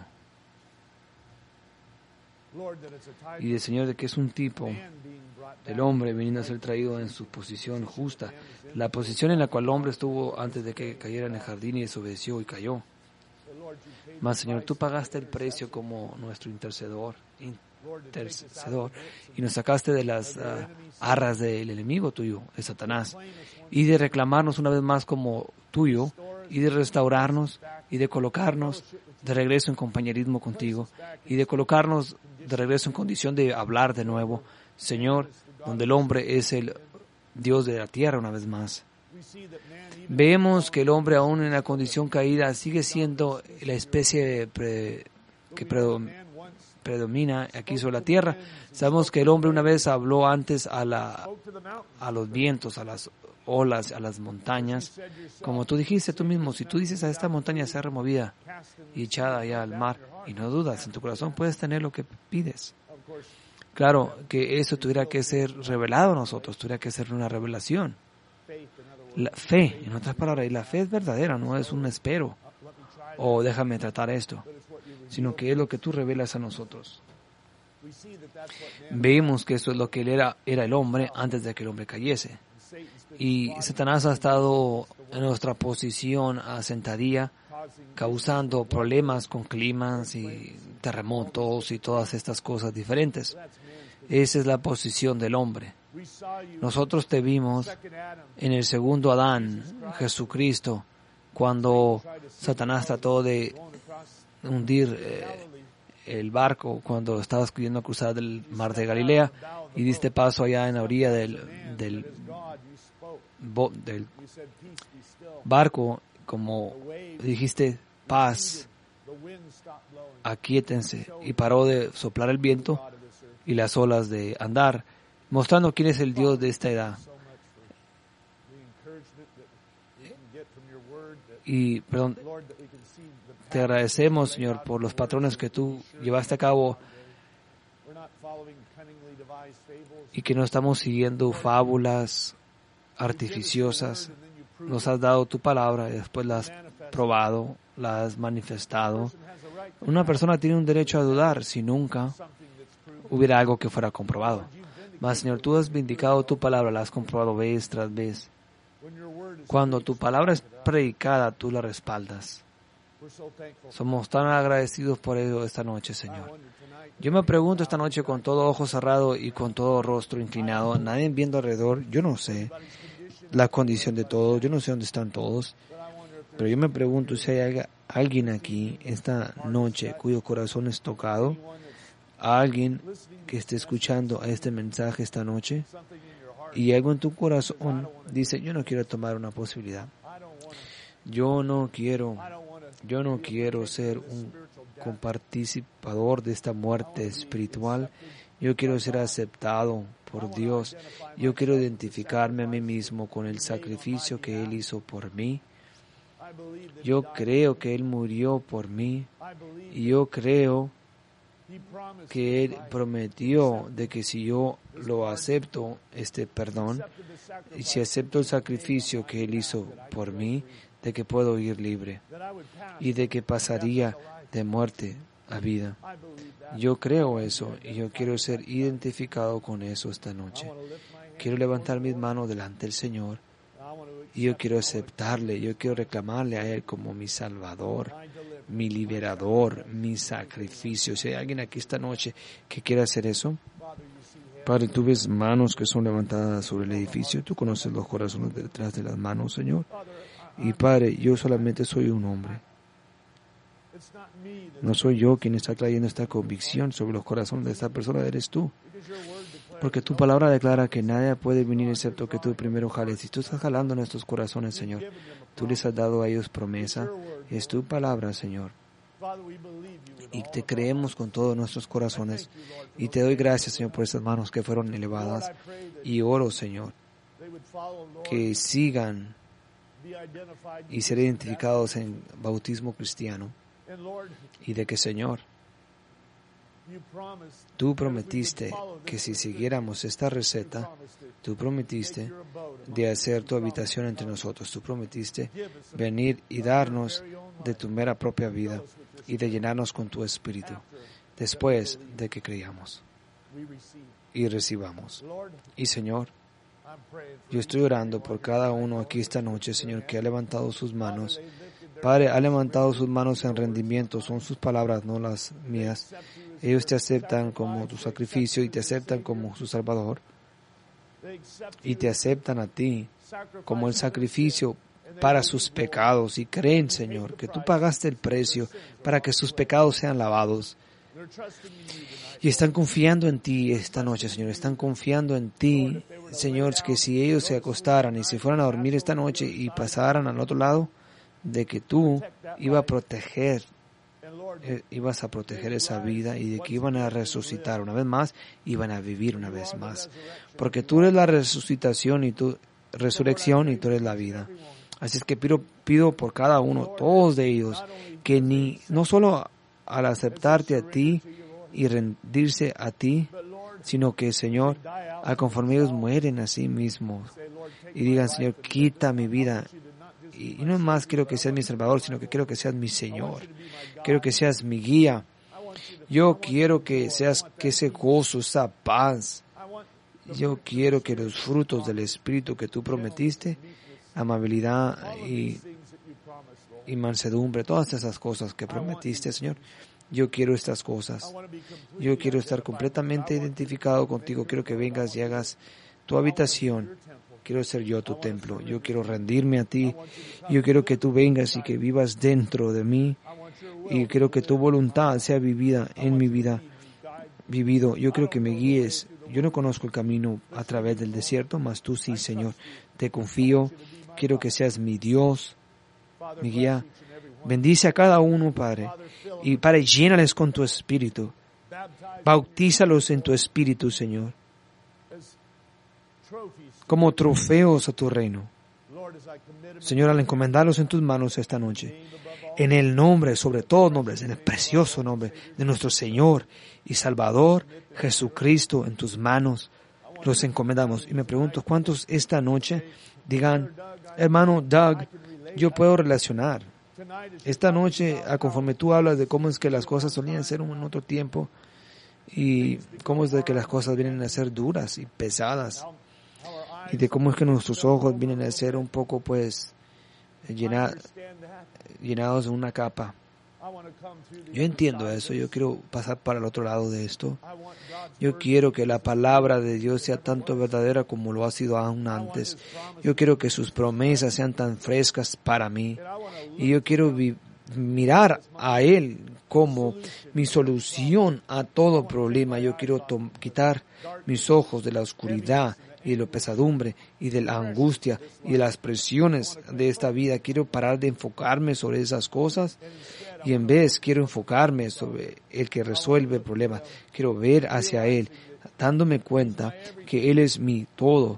Y de Señor, de que es un tipo del hombre viniendo a ser traído en su posición justa, la posición en la cual el hombre estuvo antes de que cayera en el jardín y desobedeció y cayó. Mas, Señor, tú pagaste el precio como nuestro intercedor, intercedor y nos sacaste de las uh, arras del enemigo tuyo, de Satanás, y de reclamarnos una vez más como tuyo, y de restaurarnos, y de colocarnos de regreso en compañerismo contigo, y de colocarnos de regreso en condición de hablar de nuevo, Señor, donde el hombre es el Dios de la tierra una vez más. Vemos que el hombre, aún en la condición caída, sigue siendo la especie pre, que predomina aquí sobre la tierra. Sabemos que el hombre una vez habló antes a, la, a los vientos, a las olas, a las montañas. Como tú dijiste tú mismo, si tú dices a esta montaña sea removida y echada allá al mar, y no dudas en tu corazón, puedes tener lo que pides. Claro que eso tuviera que ser revelado a nosotros, tuviera que ser una revelación. La fe, en otras palabras, y la fe es verdadera, no es un espero, o déjame tratar esto, sino que es lo que tú revelas a nosotros. Vemos que eso es lo que él era, era el hombre antes de que el hombre cayese. Y Satanás ha estado en nuestra posición a sentadilla, causando problemas con climas y terremotos y todas estas cosas diferentes. Esa es la posición del hombre. Nosotros te vimos en el segundo Adán, Jesucristo, cuando Satanás trató de hundir eh, el barco cuando estabas queriendo cruzar el mar de Galilea y diste paso allá en la orilla del, del, bo, del barco, como dijiste, paz, aquíétense, y paró de soplar el viento y las olas de andar, mostrando quién es el Dios de esta edad. Y, perdón, te agradecemos, Señor, por los patrones que tú llevaste a cabo y que no estamos siguiendo fábulas artificiosas. Nos has dado tu palabra y después la has probado, la has manifestado. Una persona tiene un derecho a dudar si nunca hubiera algo que fuera comprobado. Mas, Señor, tú has vindicado tu palabra, la has comprobado vez tras vez. Cuando tu palabra es predicada, tú la respaldas. Somos tan agradecidos por ello esta noche, Señor. Yo me pregunto esta noche con todo ojo cerrado y con todo rostro inclinado, nadie viendo alrededor, yo no sé la condición de todos, yo no sé dónde están todos, pero yo me pregunto si hay alguien aquí esta noche cuyo corazón es tocado, alguien que esté escuchando a este mensaje esta noche y algo en tu corazón dice, yo no quiero tomar una posibilidad, Yo no quiero, yo no quiero ser un comparticipador de esta muerte espiritual. Yo quiero ser aceptado por Dios. Yo quiero identificarme a mí mismo con el sacrificio que Él hizo por mí. Yo creo que Él murió por mí. Y yo creo que Él prometió de que si yo lo acepto, este perdón, y si acepto el sacrificio que Él hizo por mí, de que puedo ir libre y de que pasaría de muerte a vida. Yo creo eso y yo quiero ser identificado con eso esta noche. Quiero levantar mis manos delante del Señor y yo quiero aceptarle, yo quiero reclamarle a Él como mi Salvador, mi liberador, mi sacrificio. Si hay alguien aquí esta noche que quiera hacer eso, Padre, tú ves manos que son levantadas sobre el edificio, tú conoces los corazones detrás de las manos, Señor. Y Padre, yo solamente soy un hombre. No soy yo quien está trayendo esta convicción sobre los corazones de esta persona, eres tú. Porque tu palabra declara que nadie puede venir excepto que tú primero jales. Si tú estás jalando en estos corazones, Señor, tú les has dado a ellos promesa. Es tu palabra, Señor. Y te creemos con todos nuestros corazones. Y te doy gracias, Señor, por estas manos que fueron elevadas. Y oro, Señor, que sigan y ser identificados en bautismo cristiano. Y de que, Señor, tú prometiste que si siguiéramos esta receta, tú prometiste de hacer tu habitación entre nosotros. Tú prometiste venir y darnos de tu mera propia vida y de llenarnos con tu espíritu después de que creamos y recibamos. Y, Señor, yo estoy orando por cada uno aquí esta noche, Señor, que ha levantado sus manos. Padre, ha levantado sus manos en rendimiento, son sus palabras, no las mías. Ellos te aceptan como tu sacrificio y te aceptan como su Salvador. Y te aceptan a ti como el sacrificio para sus pecados. Y creen, Señor, que tú pagaste el precio para que sus pecados sean lavados. Y están confiando en ti esta noche, Señor. Están confiando en ti, Señor, que si ellos se acostaran y se fueran a dormir esta noche y pasaran al otro lado, de que tú ibas a proteger, eh, ibas a proteger esa vida y de que iban a resucitar una vez más, iban a vivir una vez más. Porque tú eres la resucitación y tu resurrección y tú eres la vida. Así es que pido, pido por cada uno, todos de ellos, que ni, no solo al aceptarte a ti y rendirse a ti, sino que, Señor, al conforme ellos mueren a sí mismos y digan, Señor, quita mi vida. Y, y no más quiero que seas mi Salvador, sino que quiero que seas mi Señor. Quiero que seas mi guía. Yo quiero que seas que ese gozo, esa paz. Yo quiero que los frutos del Espíritu que tú prometiste, amabilidad y, y mansedumbre, todas esas cosas que prometiste, Señor. Yo quiero estas cosas. Yo quiero estar completamente identificado contigo. Quiero que vengas y hagas tu habitación. Quiero ser yo tu templo. Yo quiero rendirme a ti. Yo quiero que tú vengas y que vivas dentro de mí. Y quiero que tu voluntad sea vivida en mi vida. Vivido. Yo quiero que me guíes. Yo no conozco el camino a través del desierto, mas tú sí, Señor. Te confío. Quiero que seas mi Dios, mi guía. Bendice a cada uno, Padre. Y, Padre, llénales con tu espíritu. Bautízalos en tu espíritu, Señor, como trofeos a tu reino. Señor, al encomendarlos en tus manos esta noche, en el nombre, sobre todos nombres, en el precioso nombre de nuestro Señor y Salvador Jesucristo, en tus manos los encomendamos. Y me pregunto, ¿cuántos esta noche digan, hermano Doug, yo puedo relacionar? Esta noche, a conforme tú hablas de cómo es que las cosas solían ser en otro tiempo y cómo es de que las cosas vienen a ser duras y pesadas y de cómo es que nuestros ojos vienen a ser un poco, pues, llena, llenados de una capa. Yo entiendo eso, yo quiero pasar para el otro lado de esto. Yo quiero que la palabra de Dios sea tanto verdadera como lo ha sido aún antes. Yo quiero que sus promesas sean tan frescas para mí. Y yo quiero vi- mirar a Él como mi solución a todo problema. Yo quiero tom- quitar mis ojos de la oscuridad y de la pesadumbre y de la angustia y de las presiones de esta vida. Quiero parar de enfocarme sobre esas cosas y en vez quiero enfocarme sobre el que resuelve problemas. Quiero ver hacia Él, dándome cuenta que Él es mi todo.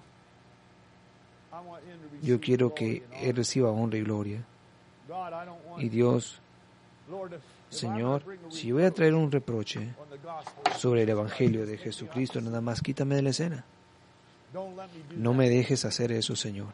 Yo quiero que Él reciba honra y gloria. Y Dios, Señor, si yo voy a traer un reproche sobre el Evangelio de Jesucristo, nada más quítame de la escena. No me dejes hacer eso, Señor.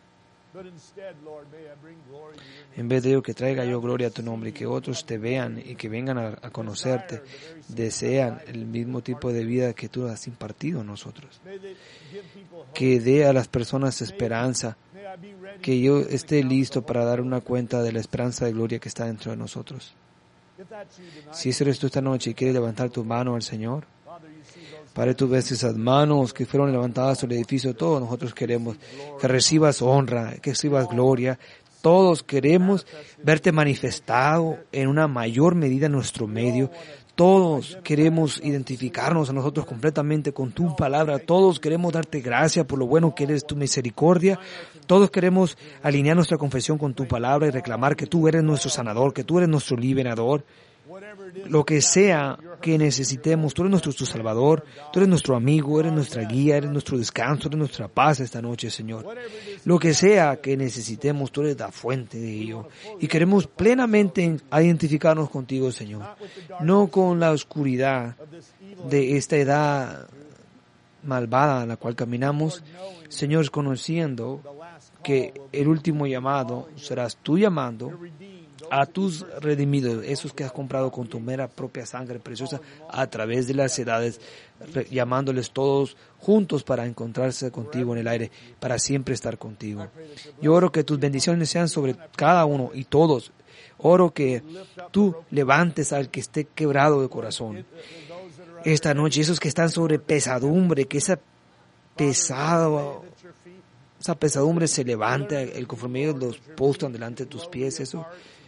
En vez de ello, que traiga yo gloria a tu nombre y que otros te vean y que vengan a, a conocerte, desean el mismo tipo de vida que tú has impartido a nosotros. Que dé a las personas esperanza, que yo esté listo para dar una cuenta de la esperanza de gloria que está dentro de nosotros. Si ese eres tú esta noche y quieres levantar tu mano al Señor, Padre, tú ves esas manos que fueron levantadas sobre el edificio. Todos nosotros queremos que recibas honra, que recibas gloria. Todos queremos verte manifestado en una mayor medida en nuestro medio. Todos queremos identificarnos a nosotros completamente con tu palabra. Todos queremos darte gracias por lo bueno que eres, tu misericordia. Todos queremos alinear nuestra confesión con tu palabra y reclamar que tú eres nuestro sanador, que tú eres nuestro liberador. Lo que sea que necesitemos, tú eres nuestro tu Salvador, tú eres nuestro amigo, eres nuestra guía, eres nuestro descanso, eres nuestra paz esta noche, Señor. Lo que sea que necesitemos, tú eres la fuente de ello. Y queremos plenamente identificarnos contigo, Señor. No con la oscuridad de esta edad malvada en la cual caminamos, Señor, conociendo que el último llamado serás tú llamando a tus redimidos, esos que has comprado con tu mera propia sangre preciosa a través de las edades, llamándoles todos juntos para encontrarse contigo en el aire, para siempre estar contigo. Yo oro que tus bendiciones sean sobre cada uno y todos. Oro que tú levantes al que esté quebrado de corazón esta noche, esos que están sobre pesadumbre, que esa pesado, esa pesadumbre se levante, el conforme ellos los postran delante de tus pies, eso.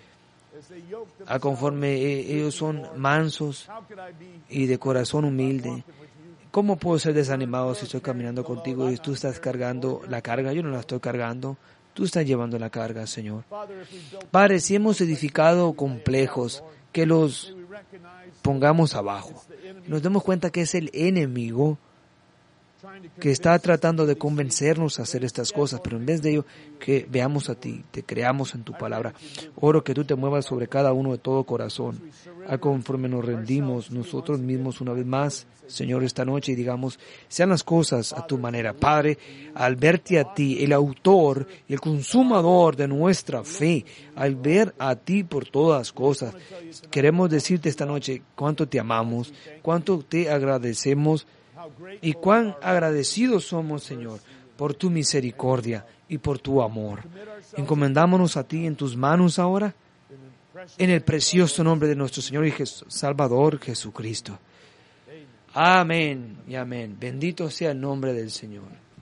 A conforme ellos son mansos y de corazón humilde. ¿Cómo puedo ser desanimado si estoy caminando contigo y tú estás cargando la carga? Yo no la estoy cargando. Tú estás llevando la carga, Señor. Padre, si hemos edificado complejos, que los pongamos abajo. Nos demos cuenta que es el enemigo que está tratando de convencernos a hacer estas cosas, pero en vez de ello, que veamos a ti, te creamos en tu palabra. Oro que tú te muevas sobre cada uno de todo corazón, a conforme nos rendimos nosotros mismos una vez más, Señor, esta noche, y digamos, sean las cosas a tu manera. Padre, al verte a ti, el autor y el consumador de nuestra fe, al ver a ti por todas cosas, queremos decirte esta noche cuánto te amamos, cuánto te agradecemos, y cuán agradecidos somos, Señor, por tu misericordia y por tu amor. Encomendámonos a ti en tus manos ahora, en el precioso nombre de nuestro Señor y Jes- Salvador Jesucristo. Amén y amén. Bendito sea el nombre del Señor.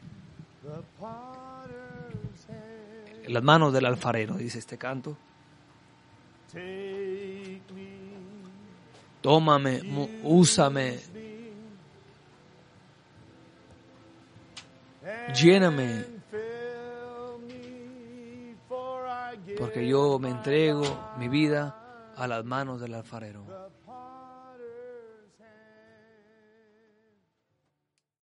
Las manos del alfarero, dice este canto. Tómame, mu- úsame. Lléname, porque yo me entrego mi vida a las manos del alfarero.